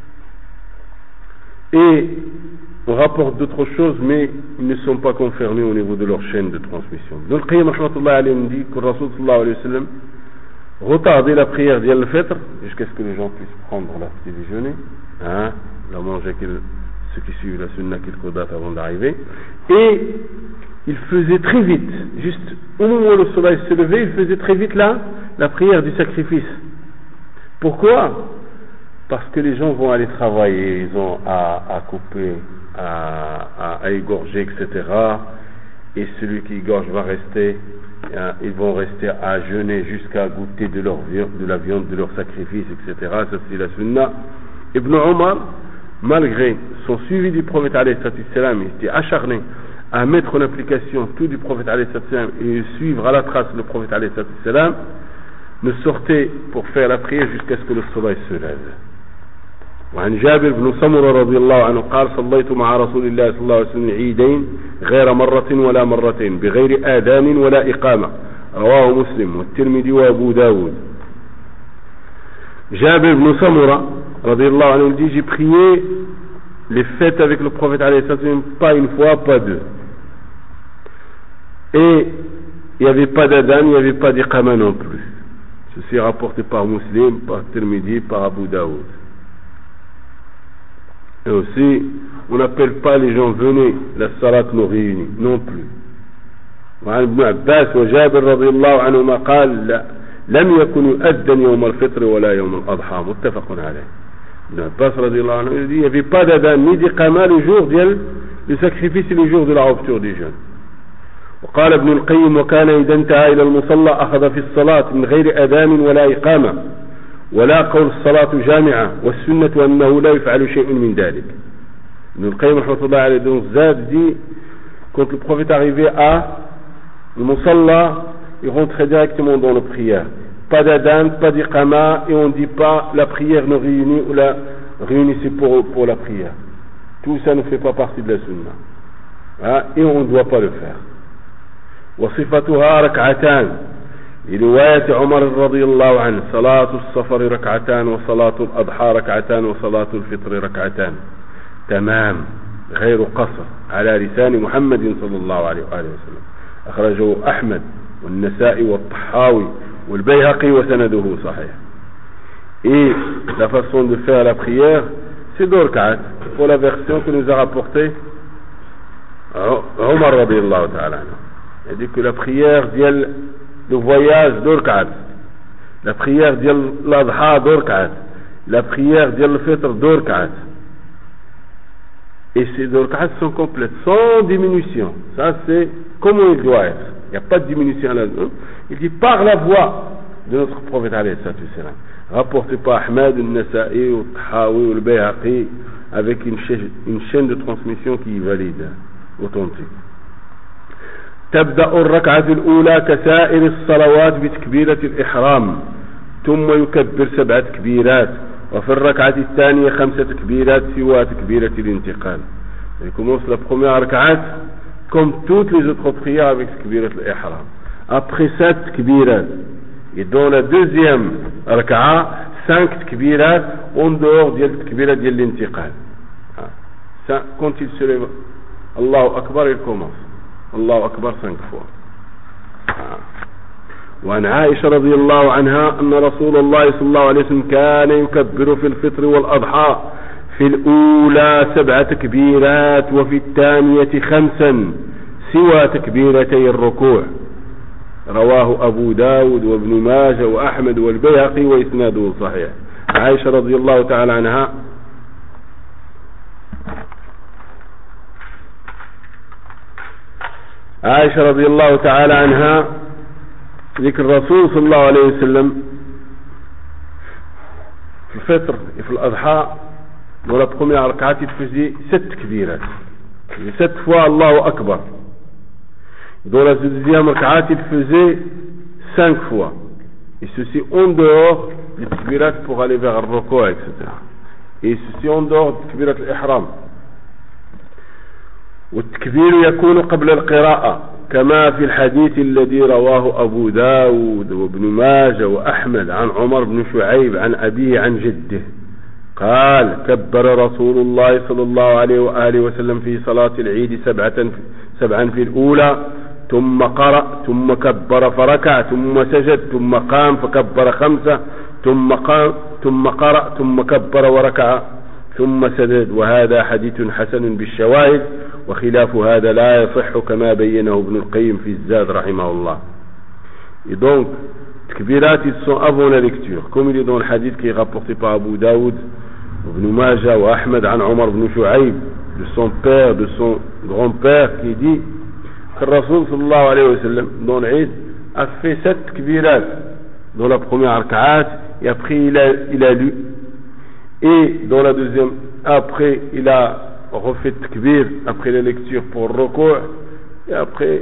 Et on rapporte d'autres choses, mais ils ne sont pas confirmés au niveau de leur chaîne de transmission. Donc, Qayyim rahmatullah alayhi me dit que le Rasul sallallahu alayhi wa sallam retardait la prière d'Yal al-Fitr jusqu'à ce que les gens puissent prendre leur petit déjeuner, hein, la manger ceux qui suivent la sunna quelques dates avant d'arriver, et il faisait très vite, juste au moment où le soleil se levait, il faisait très vite là la prière du sacrifice. Pourquoi? Parce que les gens vont aller travailler, ils ont à, à couper, à, à, à égorger, et cetera. Et celui qui égorge va rester, ils vont rester à jeûner jusqu'à goûter de, leur, de la viande de leur sacrifice, et cetera. Ça c'est la sunna. Ibn Omar, malgré son suivi du prophète alayhi salam, il était acharné à mettre en application tout du prophète alayhi salam et suivre à la trace le prophète alayhi salam, ne sortait pour faire la prière jusqu'à ce que le soleil se lève. وعن جابر بن سمرة رضي الله عنه قال صليت مع رسول الله صلى الله عليه وسلم عيدين غير مرة ولا مرتين بغير آذان ولا إقامة، رواه مسلم والترمذي وأبو داود. Jabir ibn Samura radiyallahu anhu dit, j'ai prié les fêtes avec le prophète alayhi salam, pas une fois, pas deux, et il n'y avait pas d'adhan, il n'y avait pas d'iqama non plus. Ceci est rapporté par Muslim, par Tirmidhi, par Abu Daoud. Et aussi, on n'appelle pas les gens venez, la salat nous réunit non plus. وعن ابن عباس وجابر رضي الله عنهما قال لا لم يكن يؤذن يوم الفطر ولا يوم الأضحى متفق عليه. Ibn Abbas رضي الله عنه dit il n'y avait pas d'adhan ni d'iqama le jour du sacrifice et le jour de la rupture du jeûne. وقال ابن القيم وكان إذا انتهى إلى المصلى أخذ في الصلاة من غير أذان ولا إقامة ولا قول الصلاة جامعة، والسنة أنه لا يفعل شيء من ذلك. Ibn al-Qayyim rahmatullah alayhi donc Zad dit quand le prophète arrivait à le Musalla, il rentrait directement dans la prière. Pas d'adhan, pas d'iqama, et on ne dit pas la prière nous réunit ou la réunissez pour, pour la prière. Tout ça ne fait pas partie de la sunna. Hein? Et on ne doit pas le faire. وصفتها ركعتان لرواية عمر رضي الله عنه صلاة السفر ركعتان وصلاة الأضحى ركعتان وصلاة الفطر ركعتان تمام غير قصر على لسان محمد صلى الله عليه وآله وسلم. أخرجه أحمد والنسائي والطحاوي والبيهقي وسنده صحيح. Et la façon de faire la prière, c'est deux rak'at, pour la version que nous a rapportée Omar radiyallahu ta'ala anhu. Il dit que la prière d'yal le voyage deux rak'at, la prière d'yal l'adha deux rak'at, la prière d'yal le fitr deux rak'at. Et ces deux rak'at sont complètes, sans diminution. Ça c'est comment il doit être. Il n'y a pas de diminution là-dedans. Il dit par la voix de notre prophète alayhi salam, rapporté par Ahmad, al-Nasa'i, al-Tahawi, al-Bayhaqi, avec une chaîne, une chaîne de transmission qui est valide, authentique. تبدأ الركعة الأولى كسائر الصلوات بتكبيرة الإحرام ثم يكبر سبع تكبيرات وفي الركعة الثانية خمسة تكبيرات سوى تكبيرة الانتقال. Il commence la première rak'at comme toutes les autres prières avec تكبيرة الإحرام. Après sept تكبيرات. Et dans la deuxième rak'a, cinq تكبيرات en dehors de تكبيرة ديال الانتقال. Quand il se lève, Allahu Akbar, il commence. الله أكبر cinq fois. وعن عائشة رضي الله عنها أن رسول الله صلى الله عليه وسلم كان يكبر في الفطر والأضحى في الأولى سبع تكبيرات وفي الثانية خمسا سوى تكبيرتي الركوع. رواه أبو داود وابن ماجه وأحمد والبيهقي وإسناده صحيح. عائشة رضي الله تعالى عنها عائشة رضي الله تعالى عنها ذكر الرسول صلى الله عليه وسلم في الفطر في الأضحى dans la première rak'at il faisait sept takbirat, sept fois Allahu Akbar. Dans la deuxième rak'at il faisait cinq fois, et ceci en dehors des takbirat pour aller vers le ruku', et cetera. Et ceci en dehors des takbirat al-ihram. والتكبير يكون قبل القراءة كما في الحديث الذي رواه أبو داود وابن ماجه وأحمد عن عمر بن شعيب عن أبيه عن جده قال كبر رسول الله صلى الله عليه وآله وسلم في صلاة العيد سبعة سبعا في الأولى ثم قرأ ثم كبر فركع ثم سجد ثم قام فكبر خمسة ثم قام ثم قرأ ثم كبر وركع ثم سجد. وهذا حديث حسن بالشواهد وخلاف هذا لا يصح كما بينه ابن القيم في الزاد رحمه الله. Et donc, takbirat ils sont avant la lecture, comme il est dans le hadith qui est rapporté par Abu Daoud, Ibn Majah ou Ahmed an Omar ibn Shu'aib, de son père, de son grand-père, qui dit que le Rasoul sallallahu alayhi wa sallam dans l'Eid a fait sept takbirat dans la première rak'at, et après il a, il a lu, et dans la deuxième, après il a refait takbir après la lecture pour ruku', et après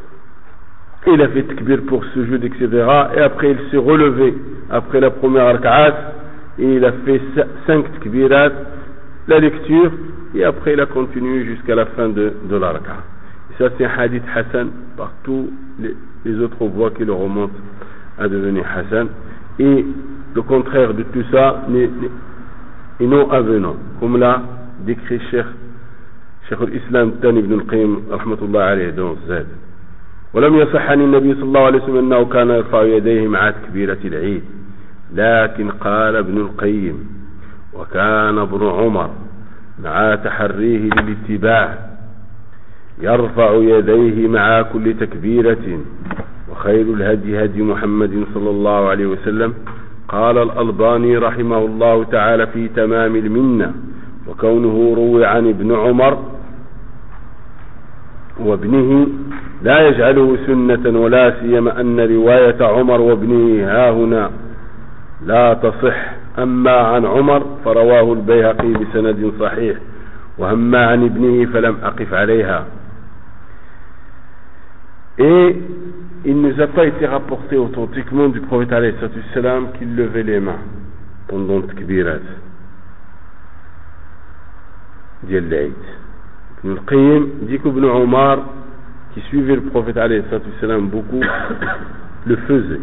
il a fait takbir pour sujud, et cetera. Et après il s'est relevé après la première rak'at et il a fait cinq takbirat, la lecture, et après il a continué jusqu'à la fin de, de la rak'at. Et ça c'est un hadith Hassan par tous les, les autres voix qui le remontent à devenir Hassan. Et le contraire de tout ça n'est, est non avenant, comme l'a décrit Cheikh شيخ الإسلام الثاني ابن القيم رحمة الله عليه دون زاد. ولم يصح عن النبي صلى الله عليه وسلم أنه كان يرفع يديه مع تكبيرة العيد، لكن قال ابن القيم وكان ابن عمر مع تحريه للاتباع يرفع يديه مع كل تكبيرة، وخير الهدي هدي محمد صلى الله عليه وسلم. قال الألباني رحمه الله تعالى في تمام المنة وكونه روي عن ابن عمر وابنه لا يجعله سنة، ولا سيما أن رواية عمر وابنه ها هنا لا تصح. أما عن عمر فرواه البيهقي بسند صحيح وأما عن ابنه فلم أقف عليها. Et il ne nous a pas été rapporté authentiquement du prophète alayhi salam qu'il levait les mains pendant le takbirat ديال العيد. Ibn al-Qayyim dit qu'Ibn Omar, qui suivait le prophète alayhi salam beaucoup, le faisait.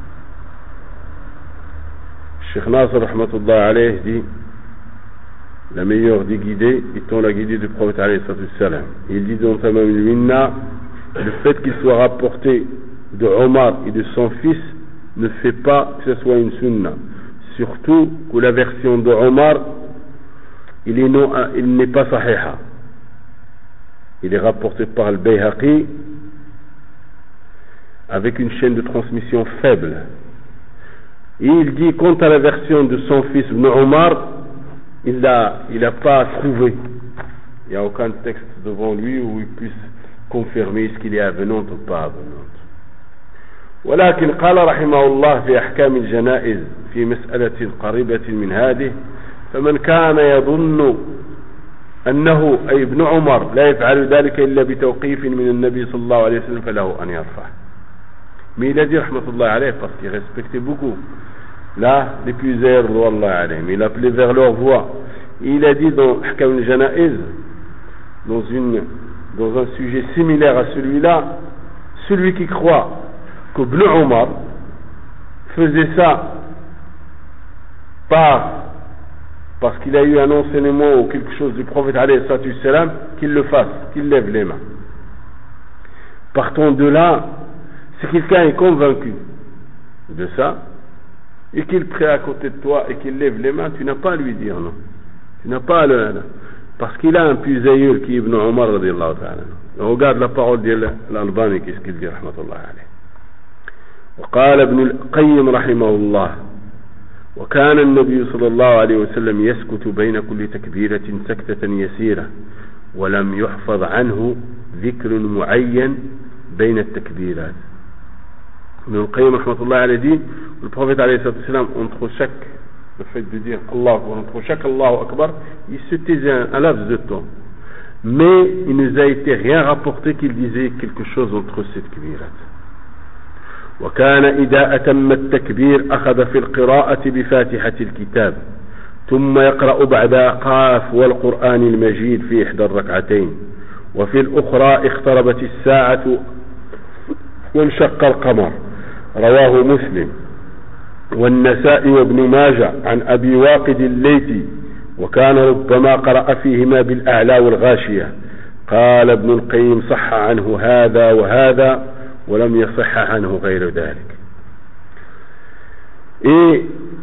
Cheikh Nasr rahmatullah alayhi dit la meilleure des guidées étant la guidée du prophète alayhi salam. Il dit dans Tamam al-Minna, le fait qu'il soit rapporté de Omar et de son fils ne fait pas que ce soit une sunna. Surtout que la version de Omar, il est non, il n'est pas sahiha. Il est rapporté par le Bayhaqi avec une chaîne de transmission faible. Et il dit, quant à la version de son fils Ibn Omar, il n'a il a pas trouvé. Il n'y a aucun texte devant lui où il puisse confirmer ce qu'il est avenant ou pas avenant. ولكن قال رحمه الله في أحكام الجنائز في مسألة قريبة من هذه فمن كان يظن أنه أي ابن عمر لا يفعل ذلك إلا بتوقيف من النبي صلى الله عليه وسلم فله أن يرفع. Mais il a dit رحمة الله عليه parce qu'il respectait beaucoup là les plus airs والله عليه, mais il appelait vers leur voix. Il a dit dans أحكام الجنائز dans une dans un sujet similaire à celui-là, celui qui croit que Ibn Omar faisait ça par parce qu'il a eu un enseignement ou quelque chose du prophète alayhi salam, qu'il le fasse, qu'il lève les mains. Partant de là, si quelqu'un est convaincu de ça et qu'il prie à côté de toi et qu'il lève les mains, tu n'as pas à lui dire non. Tu n'as pas à le... Parce qu'il a un puisaïeul qui est Ibn Omar radiyallahu ta'ala. Regarde la parole de l'Albani, qu'est-ce qu'il dit rahmatullah alayhi. وقال ابن القيم رحمه الله وكان النبي صلى الله عليه وسلم يسكت بين كل تكبيرة سكتة يسيرة ولم يحفظ عنه ذكر معين بين التكبيرات. ابن القيم رحمة الله عليه dit le prophète عليه الصلاة والسلام entre chaque le fait de dire Allah entre chaque Allahu Akbar il se taisait un, un laps de temps, mais il ne nous a été rien rapporté qu'il disait quelque chose entre ces takbirat. وكان إذا أتم التكبير أخذ في القراءة بفاتحة الكتاب ثم يقرأ بعدها قاف والقرآن المجيد في إحدى الركعتين وفي الأخرى اقتربت الساعة وانشق القمر. رواه مسلم والنسائي وابن ماجه عن أبي واقد الليثي وكان ربما قرأ فيهما بالأعلى والغاشية. قال ابن القيم صح عنه هذا وهذا ولم يصح عنه غير ذلك. Et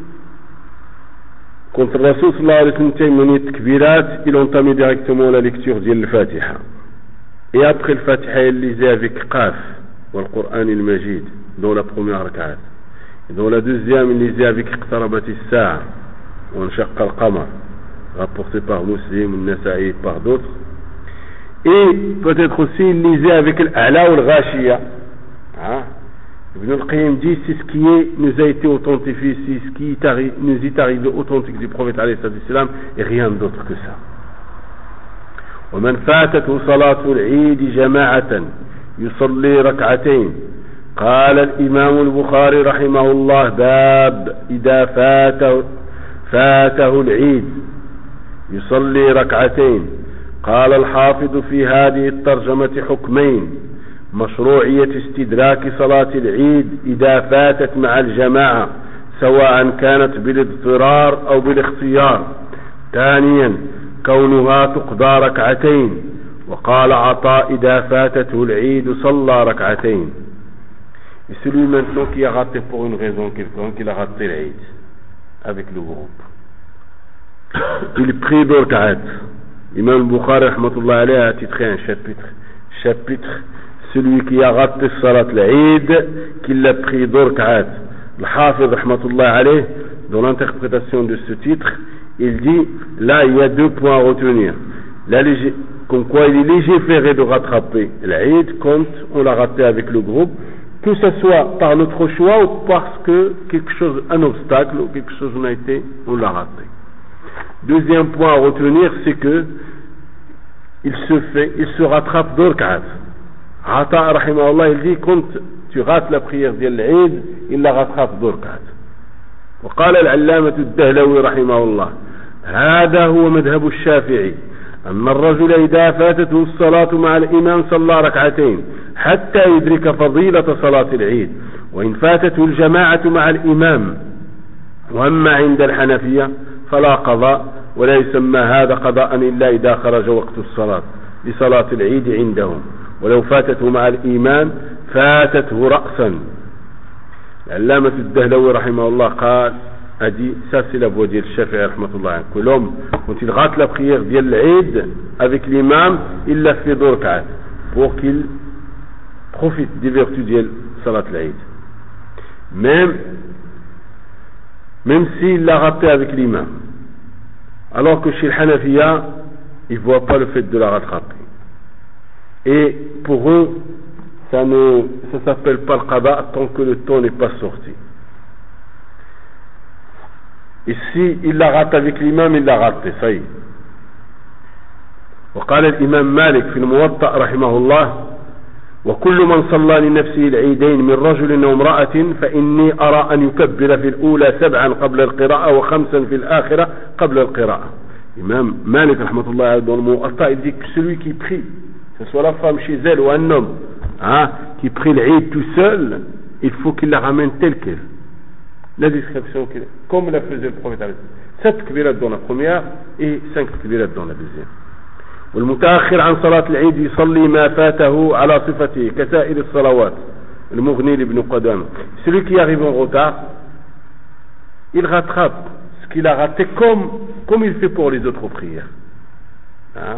quand le Rasoul sallallahu alayhi wa sallam terminait le takbirat, il entamait directement la lecture de la Fatiha. Et après le Fatiha, il lisait avec Qaf ou le Coran al-Majid dans la première rak'at. Et dans la deuxième, il lisait avec Iqtarabat as-sa'a ou Anshaqqa al-qamar, rapporté par Muslim, Nasa'i et par d'autres. Et peut-être aussi, il lisait avec l'A'la ou al-Ghashiya. Ah. Ibn al-Qayyim dit c'est ce qui est, nous a été authentifié, c'est ce qui est, nous est arrivé authentique du prophète alayhi salam et rien d'autre que ça. ومن فاتته صلاة العيد جماعة يصلي ركعتين. قال الإمام البخاري رحمه الله باب إذا فاته فاته العيد يصلي ركعتين. قال الحافظ في هذه الترجمة حكمين: مشروعية استدراك صلاة العيد إذا فاتت مع الجماعة سواء كانت بالاضطرار أو بالاختيار. ثانيا كونها تقضى ركعتين. وقال عطاء إذا فاتته العيد صلى ركعتين. Et celui maintenant qui a raté pour une raison quelconque, il a raté l'Aïd avec le groupe, il prie deux rak'at. Imam Bukhari rahmatullah alayhi a titré un chapitre chapitre celui qui a raté salat l'Aïd, qui l'a pris deux rak'at. Le Hafiz rahmatullah alayhi, dans l'interprétation de ce titre, il dit là il y a deux points à retenir. La léger, comme quoi il est légiféré de rattraper l'Aïd quand on l'a raté avec le groupe, que ce soit par notre choix ou parce que quelque chose, un obstacle ou quelque chose on a été, on l'a raté. Deuxième point à retenir, c'est que il se fait, il se rattrape deux rak'at. Ata rahimahullah, il dit quand tu rates la prière ديال العيد, il la rattrape deux rak'at. وقال العلامة الدهلوي رحمه الله هذا هو مذهب الشافعي أن الرجل إذا فاتته الصلاة مع الإمام صلى ركعتين حتى يدرك فضيلة صلاة العيد وإن فاتته الجماعة مع الإمام. وأما عند الحنفية فلا قضاء ولا يسمى هذا قضاء إلا إذا خرج وقت الصلاة لصلاة العيد عندهم ولو فاتته مع الإمام فاتته رأسا. العلامة الدهلوي رحمه الله قال a dit, ça c'est la voix de Shafi'i rahmatullah, que l'homme, quand il rate la prière d'Yal l'Eid avec l'imam, il l'a fait deux rak'at pour qu'il profite des vertus de Salat l'Eid. Même, même s'il l'a raté avec l'imam. Alors que chez le Hanafiya, ils ne voient pas le fait de la rattraper. Et pour eux, ça ne ça s'appelle pas le qada tant que le temps n'est pas sorti. Et si il la rate avec l'imam, il l'a raté, ça y est. وقال الإمام مالك في الموطأ رحمه الله وكل من صلى لنفسه العيدين من رجل وامرأة فإني أرى أن يكبر في الأولى سبعا قبل القراءة وخمسا في الآخرة قبل القراءة. Imam Malik rahmatullah dans le Muwatta, il dit que celui qui prie, que ce soit la femme chez elle ou un homme, hein, qui prie l'Eid tout seul, il faut qu'il la ramène telle qu'elle. La description, comme la faisait le prophète. Sept kbirat dans la première et cinq kbirat dans la deuxième. والمتأخر عن صلاة العيد يصلي ما فاته على صفته كسائر الصلوات المغني لابن قدامة. Celui qui arrive en retard, il rattrape ce qu'il a raté comme, comme il fait pour les autres prières. Hein?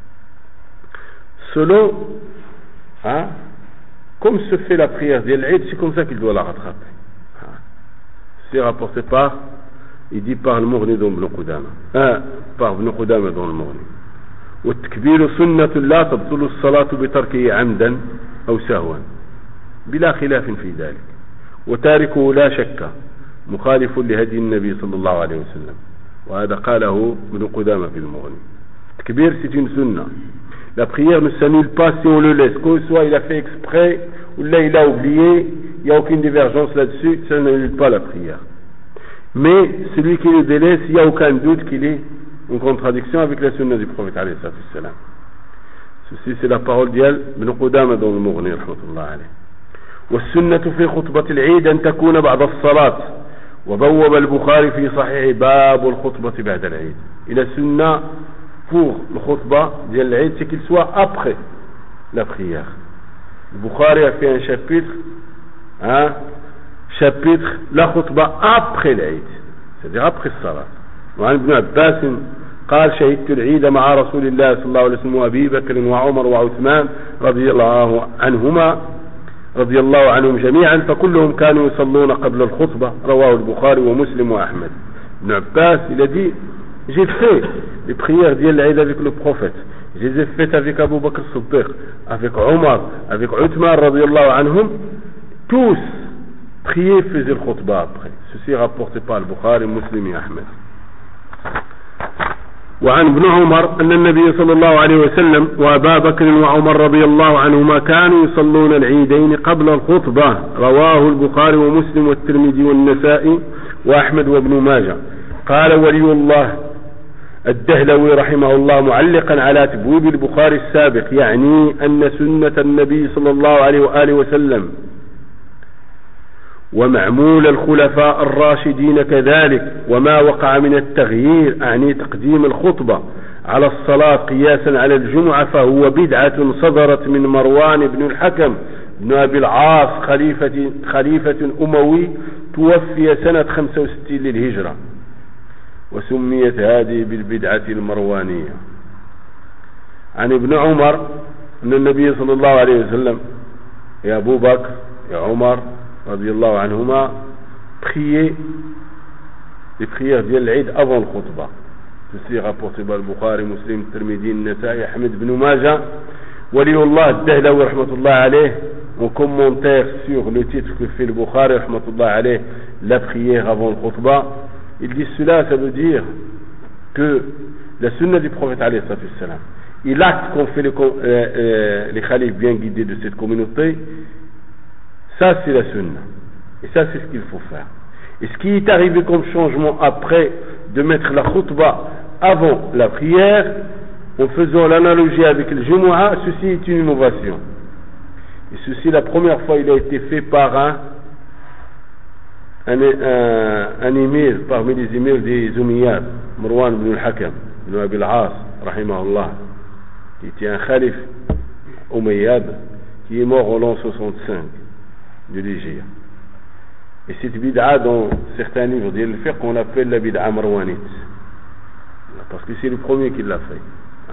Selon, hein, comme se fait la prière de l'Eid, c'est comme ça qu'il doit la rattraper. Hein? C'est rapporté par, il dit par le Mughni dans Ibn Qudama. Hein, par Ibn Qudama dans le Mughni. والتكبير سنة لا تبطل الصلاة بتركه عمدا أو سهوا بلا خلاف في ذلك وتاركه لا شك مخالف لهدي النبي صلى الله عليه وسلم وهذا قاله ابن قدامة في المغني. التكبير c'est une sunna. La prière ne s'annule pas si on le laisse, que soit il a fait exprès ou là il a oublié, il n'y a aucune divergence là-dessus, ça n'annule pas la prière. Mais celui qui le délaisse, il n'y a aucun doute qu'il est en contradiction avec la sunna du prophète alayhi salam. Ceci c'est la parole d'Ibn Qudama dans le Mughni rahmatullah alayhi. والسنة في خطبة العيد أن تكون بعد الصلاة وبوب البخاري في صحيح باب الخطبة بعد العيد. Et la sunna pour le khutbah de l'Eid c'est qu'il soit après la prière. Le Bukhari a fait un chapitre, un chapitre la khutbah après l'Eid, c'est-à-dire après le salat. وعن ابن عباس قال شهدت العيد مع رسول الله صلى الله عليه وسلم وأبي بكر وعمر وعثمان رضي الله عنهما رضي الله عنهم جميعا فكلهم كانوا يصلون قبل الخطبة رواه البخاري ومسلم وأحمد. Ibn Abbas il a dit j'ai fait les prières d'Yal l'Eid avec le prophète, je les ai faites avec Abu Bakr Siddiq, avec Omar, avec Uthman radiyallahu anhum, tous priaient faisaient le khutbah après. Ceci est rapporté par le Bukhari, Muslim et Ahmed. وعن ابن عمر أن النبي صلى الله عليه وسلم وأبا بكر وعمر رضي الله عنهما كانوا يصلون العيدين قبل الخطبة رواه البخاري ومسلم والترمذي والنسائي وأحمد وابن ماجه. قال ولي الله الدهلوي رحمه الله معلقا على تبويب البخاري السابق يعني أن سنة النبي صلى الله عليه وآله وسلم ومعمول الخلفاء الراشدين كذلك وما وقع من التغيير أعني تقديم الخطبة على الصلاة قياسا على الجمعة فهو بدعة صدرت من مروان بن الحكم بن أبي العاص خليفة, خليفة أموي توفي سنة خمسة وستين للهجرة وسميت هذه بالبدعة المروانية. عن ابن عمر أن النبي صلى الله عليه وسلم يا أبو بكر يا عمر رضي الله عنهما prier les prières d'Yal l'Eid avant le khutbah. Ceci est rapporté par le Bukhari, Muslim, Tirmidhi, Nasa'i, Ahmed ibn Majah. Waliullah Ad-Dahlawi rahmatullah alayh en commentaire sur le titre que fait le Bukhari, rahmatullah alayh, la prière avant le khutbah, ils disent cela, ça veut dire que la sunna du prophète alayhi salam, et l'acte qu'ont fait les, euh, euh, les khalifes bien guidés de cette communauté, ça c'est la sunna. Et ça c'est ce qu'il faut faire. Et ce qui est arrivé comme changement après de mettre la khutbah avant la prière, en faisant l'analogie avec le Jumu'ah, ceci est une innovation. Et ceci, la première fois, il a été fait par un, un, un, un émir, parmi les émirs des Umayyad, Marwan ibn al-Hakam, ibn Abi al-As, rahimahullah, qui était un khalif Umayyad, qui est mort en l'an soixante-cinq de l'Hégire. Et cette bid'a, dans certains livres de l'Fiqh, qu'on appelle la bid'a marwanite. Parce que c'est le premier qui l'a fait.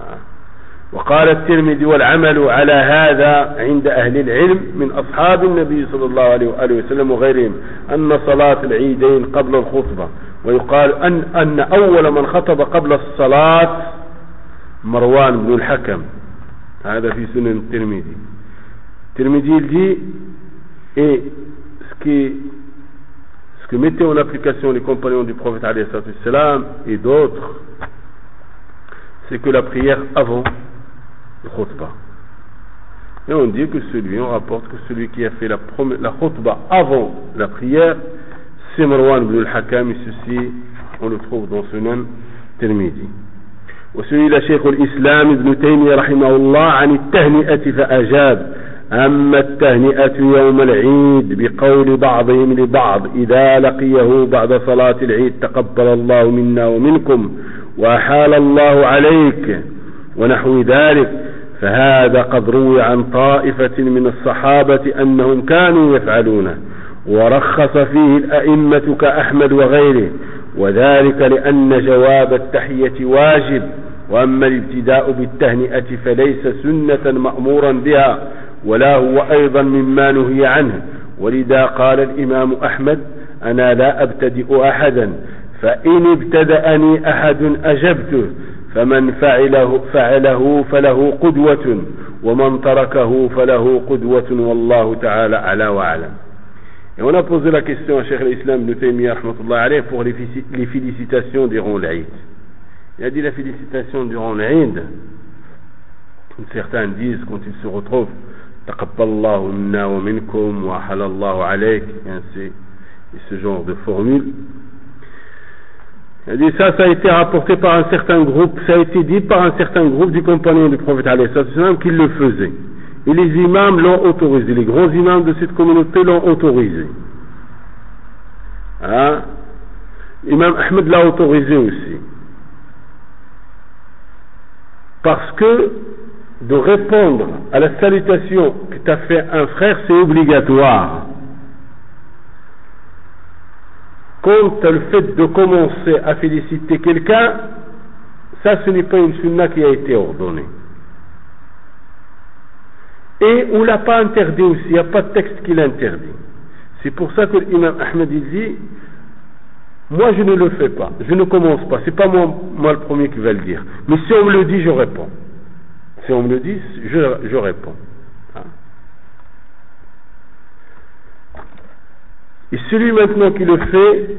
وقال الترمذي والعمل على هذا عند أهل العلم من أصحاب النبي صلى الله عليه وآله وسلم وغيرهم أن صلاة العيدين قبل الخطبة ويقال أن, أن أول من خطب قبل الصلاة مروان بن الحكم هذا في سنن الترمذي الترمذي dit et ce qui ce que mettaient en application les compagnons du prophète alayhi salam et d'autres, c'est que la prière avant le khutbah. Et on dit que celui, on rapporte que celui qui a fait la, la khutbah avant la prière, c'est Marwan ibn al-Hakam, et ceci, on le trouve dans Sunan Tirmidhi. وسئل شيخ الإسلام ابن تيمية رحمه الله عن التهنئة فأجاب: أما التهنئة يوم العيد بقول بعضهم لبعض إذا لقيه بعد صلاة العيد تقبل الله منا ومنكم وأحال الله عليك ونحو ذلك، فهذا قد روي عن طائفة من الصحابة أنهم كانوا يفعلونه، ورخص فيه الأئمة كأحمد وغيره، وذلك لأن جواب التحية واجب، وأما الابتداء بالتهنئة فليس سنة مأمورا بها ولا هو أيضا مما نهي عنه، ولذا قال الإمام أحمد: أنا لا أبتدئ أحدا، فإن ابتدأني أحد أجبته، فمن فعله, فعله فله قدوة، ومن تركه فله قدوة، والله تعالى أعلى وأعلم. Et on a posé la question à Cheikh l'Islam Ibn Taymiyyah rahmatullah alayh pour les, les félicitations durant l'Aïd. Il a dit la félicitation durant l'Aïd, certains disent quand ils se retrouvent taqabbalallahu minna wa minkum wa halallahu alayk, et ainsi, et ce genre de formule. Il a dit ça, ça a été rapporté par un certain groupe, ça a été dit par un certain groupe du compagnon du prophète alayhi salam qui le faisait. Et les imams l'ont autorisé, les grands imams de cette communauté l'ont autorisé. Hein? Imam Ahmed l'a autorisé aussi. Parce que de répondre à la salutation que t'a fait un frère, c'est obligatoire. Quant à le fait de commencer à féliciter quelqu'un, ça ce n'est pas une sunna qui a été ordonnée. Et on ne l'a pas interdit aussi, il n'y a pas de texte qui l'interdit. C'est pour ça que l'imam Ahmed dit: moi je ne le fais pas, je ne commence pas, c'est pas moi, moi le premier qui va le dire. Mais si on me le dit, je réponds. Si on me le dit, je, je réponds. Hein? Et celui maintenant qui le fait,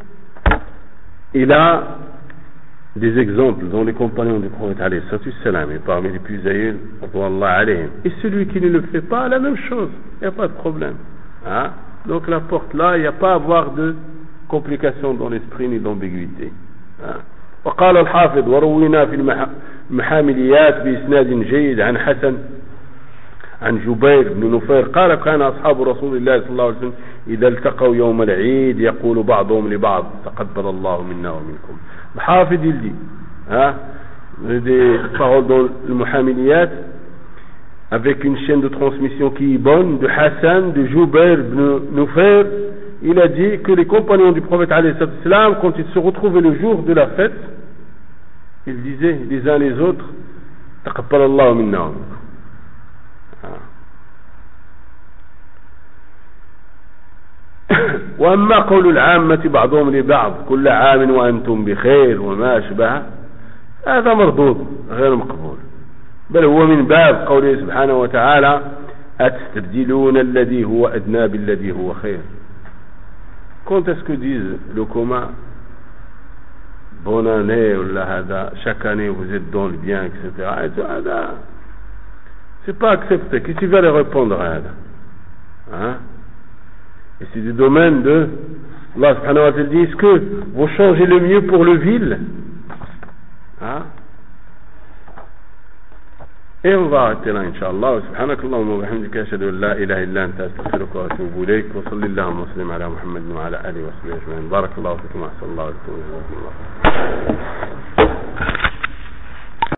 il a des exemples dans les compagnons du prophète alayhi salam, et parmi les plus aïeux, et celui qui ne le fait pas, la même chose, il n'y a pas de problème. Hein? Donc la porte là, il n'y a pas à avoir de complications dans l'esprit ni d'ambiguïté. Hein? وقال الحافظ: وروينا في المحامليات بإسناد جيد عن حسن عن جبير بن نفير قال: كان أصحاب رسول الله صلى الله عليه وسلم إذا التقوا يوم العيد يقول بعضهم لبعض تقبل الله منا ومنكم. الحافظ il dit, hein, des paroles dans le Muhammadiyat avec une chaîne de transmission qui est bonne, de Hassan, de Jubair ibn Nufair. Il a dit que les compagnons du prophète alayhi salam, quand ils se retrouvaient le jour de la fête, ils disaient les uns les autres taqabbal Allahu minna wa minkum. وأما قول العامة بعضهم لبعض كل عام وأنتم بخير وما أشبه هذا مردود غير مقبول، بل هو من باب قوله سبحانه وتعالى: أتستبدلون الذي هو أدنى بالذي هو خير. Quand est-ce que disent le commun, bonne année, chaque année vous êtes dans le bien, et cetera. C'est pas accepté. Qu'est-ce qu'il va leur répondre à ça? Hein? Et c'est du domaine de Allah subhanahu wa ta'ala dit, est-ce que vous changez le mieux pour le vil? Hein? Et on va arrêter là, Inch'Allah. Subhanakallahumma wa bihamdika, ashhadu an la ilaha illa anta, astaghfiruka wa atubu ilayk, wa sallallahu wa sallim ala Muhammadin wa ala alihi wa sahbihi ajma'in. Barakallahu fikum wa sallallahu alaykum wa sallam.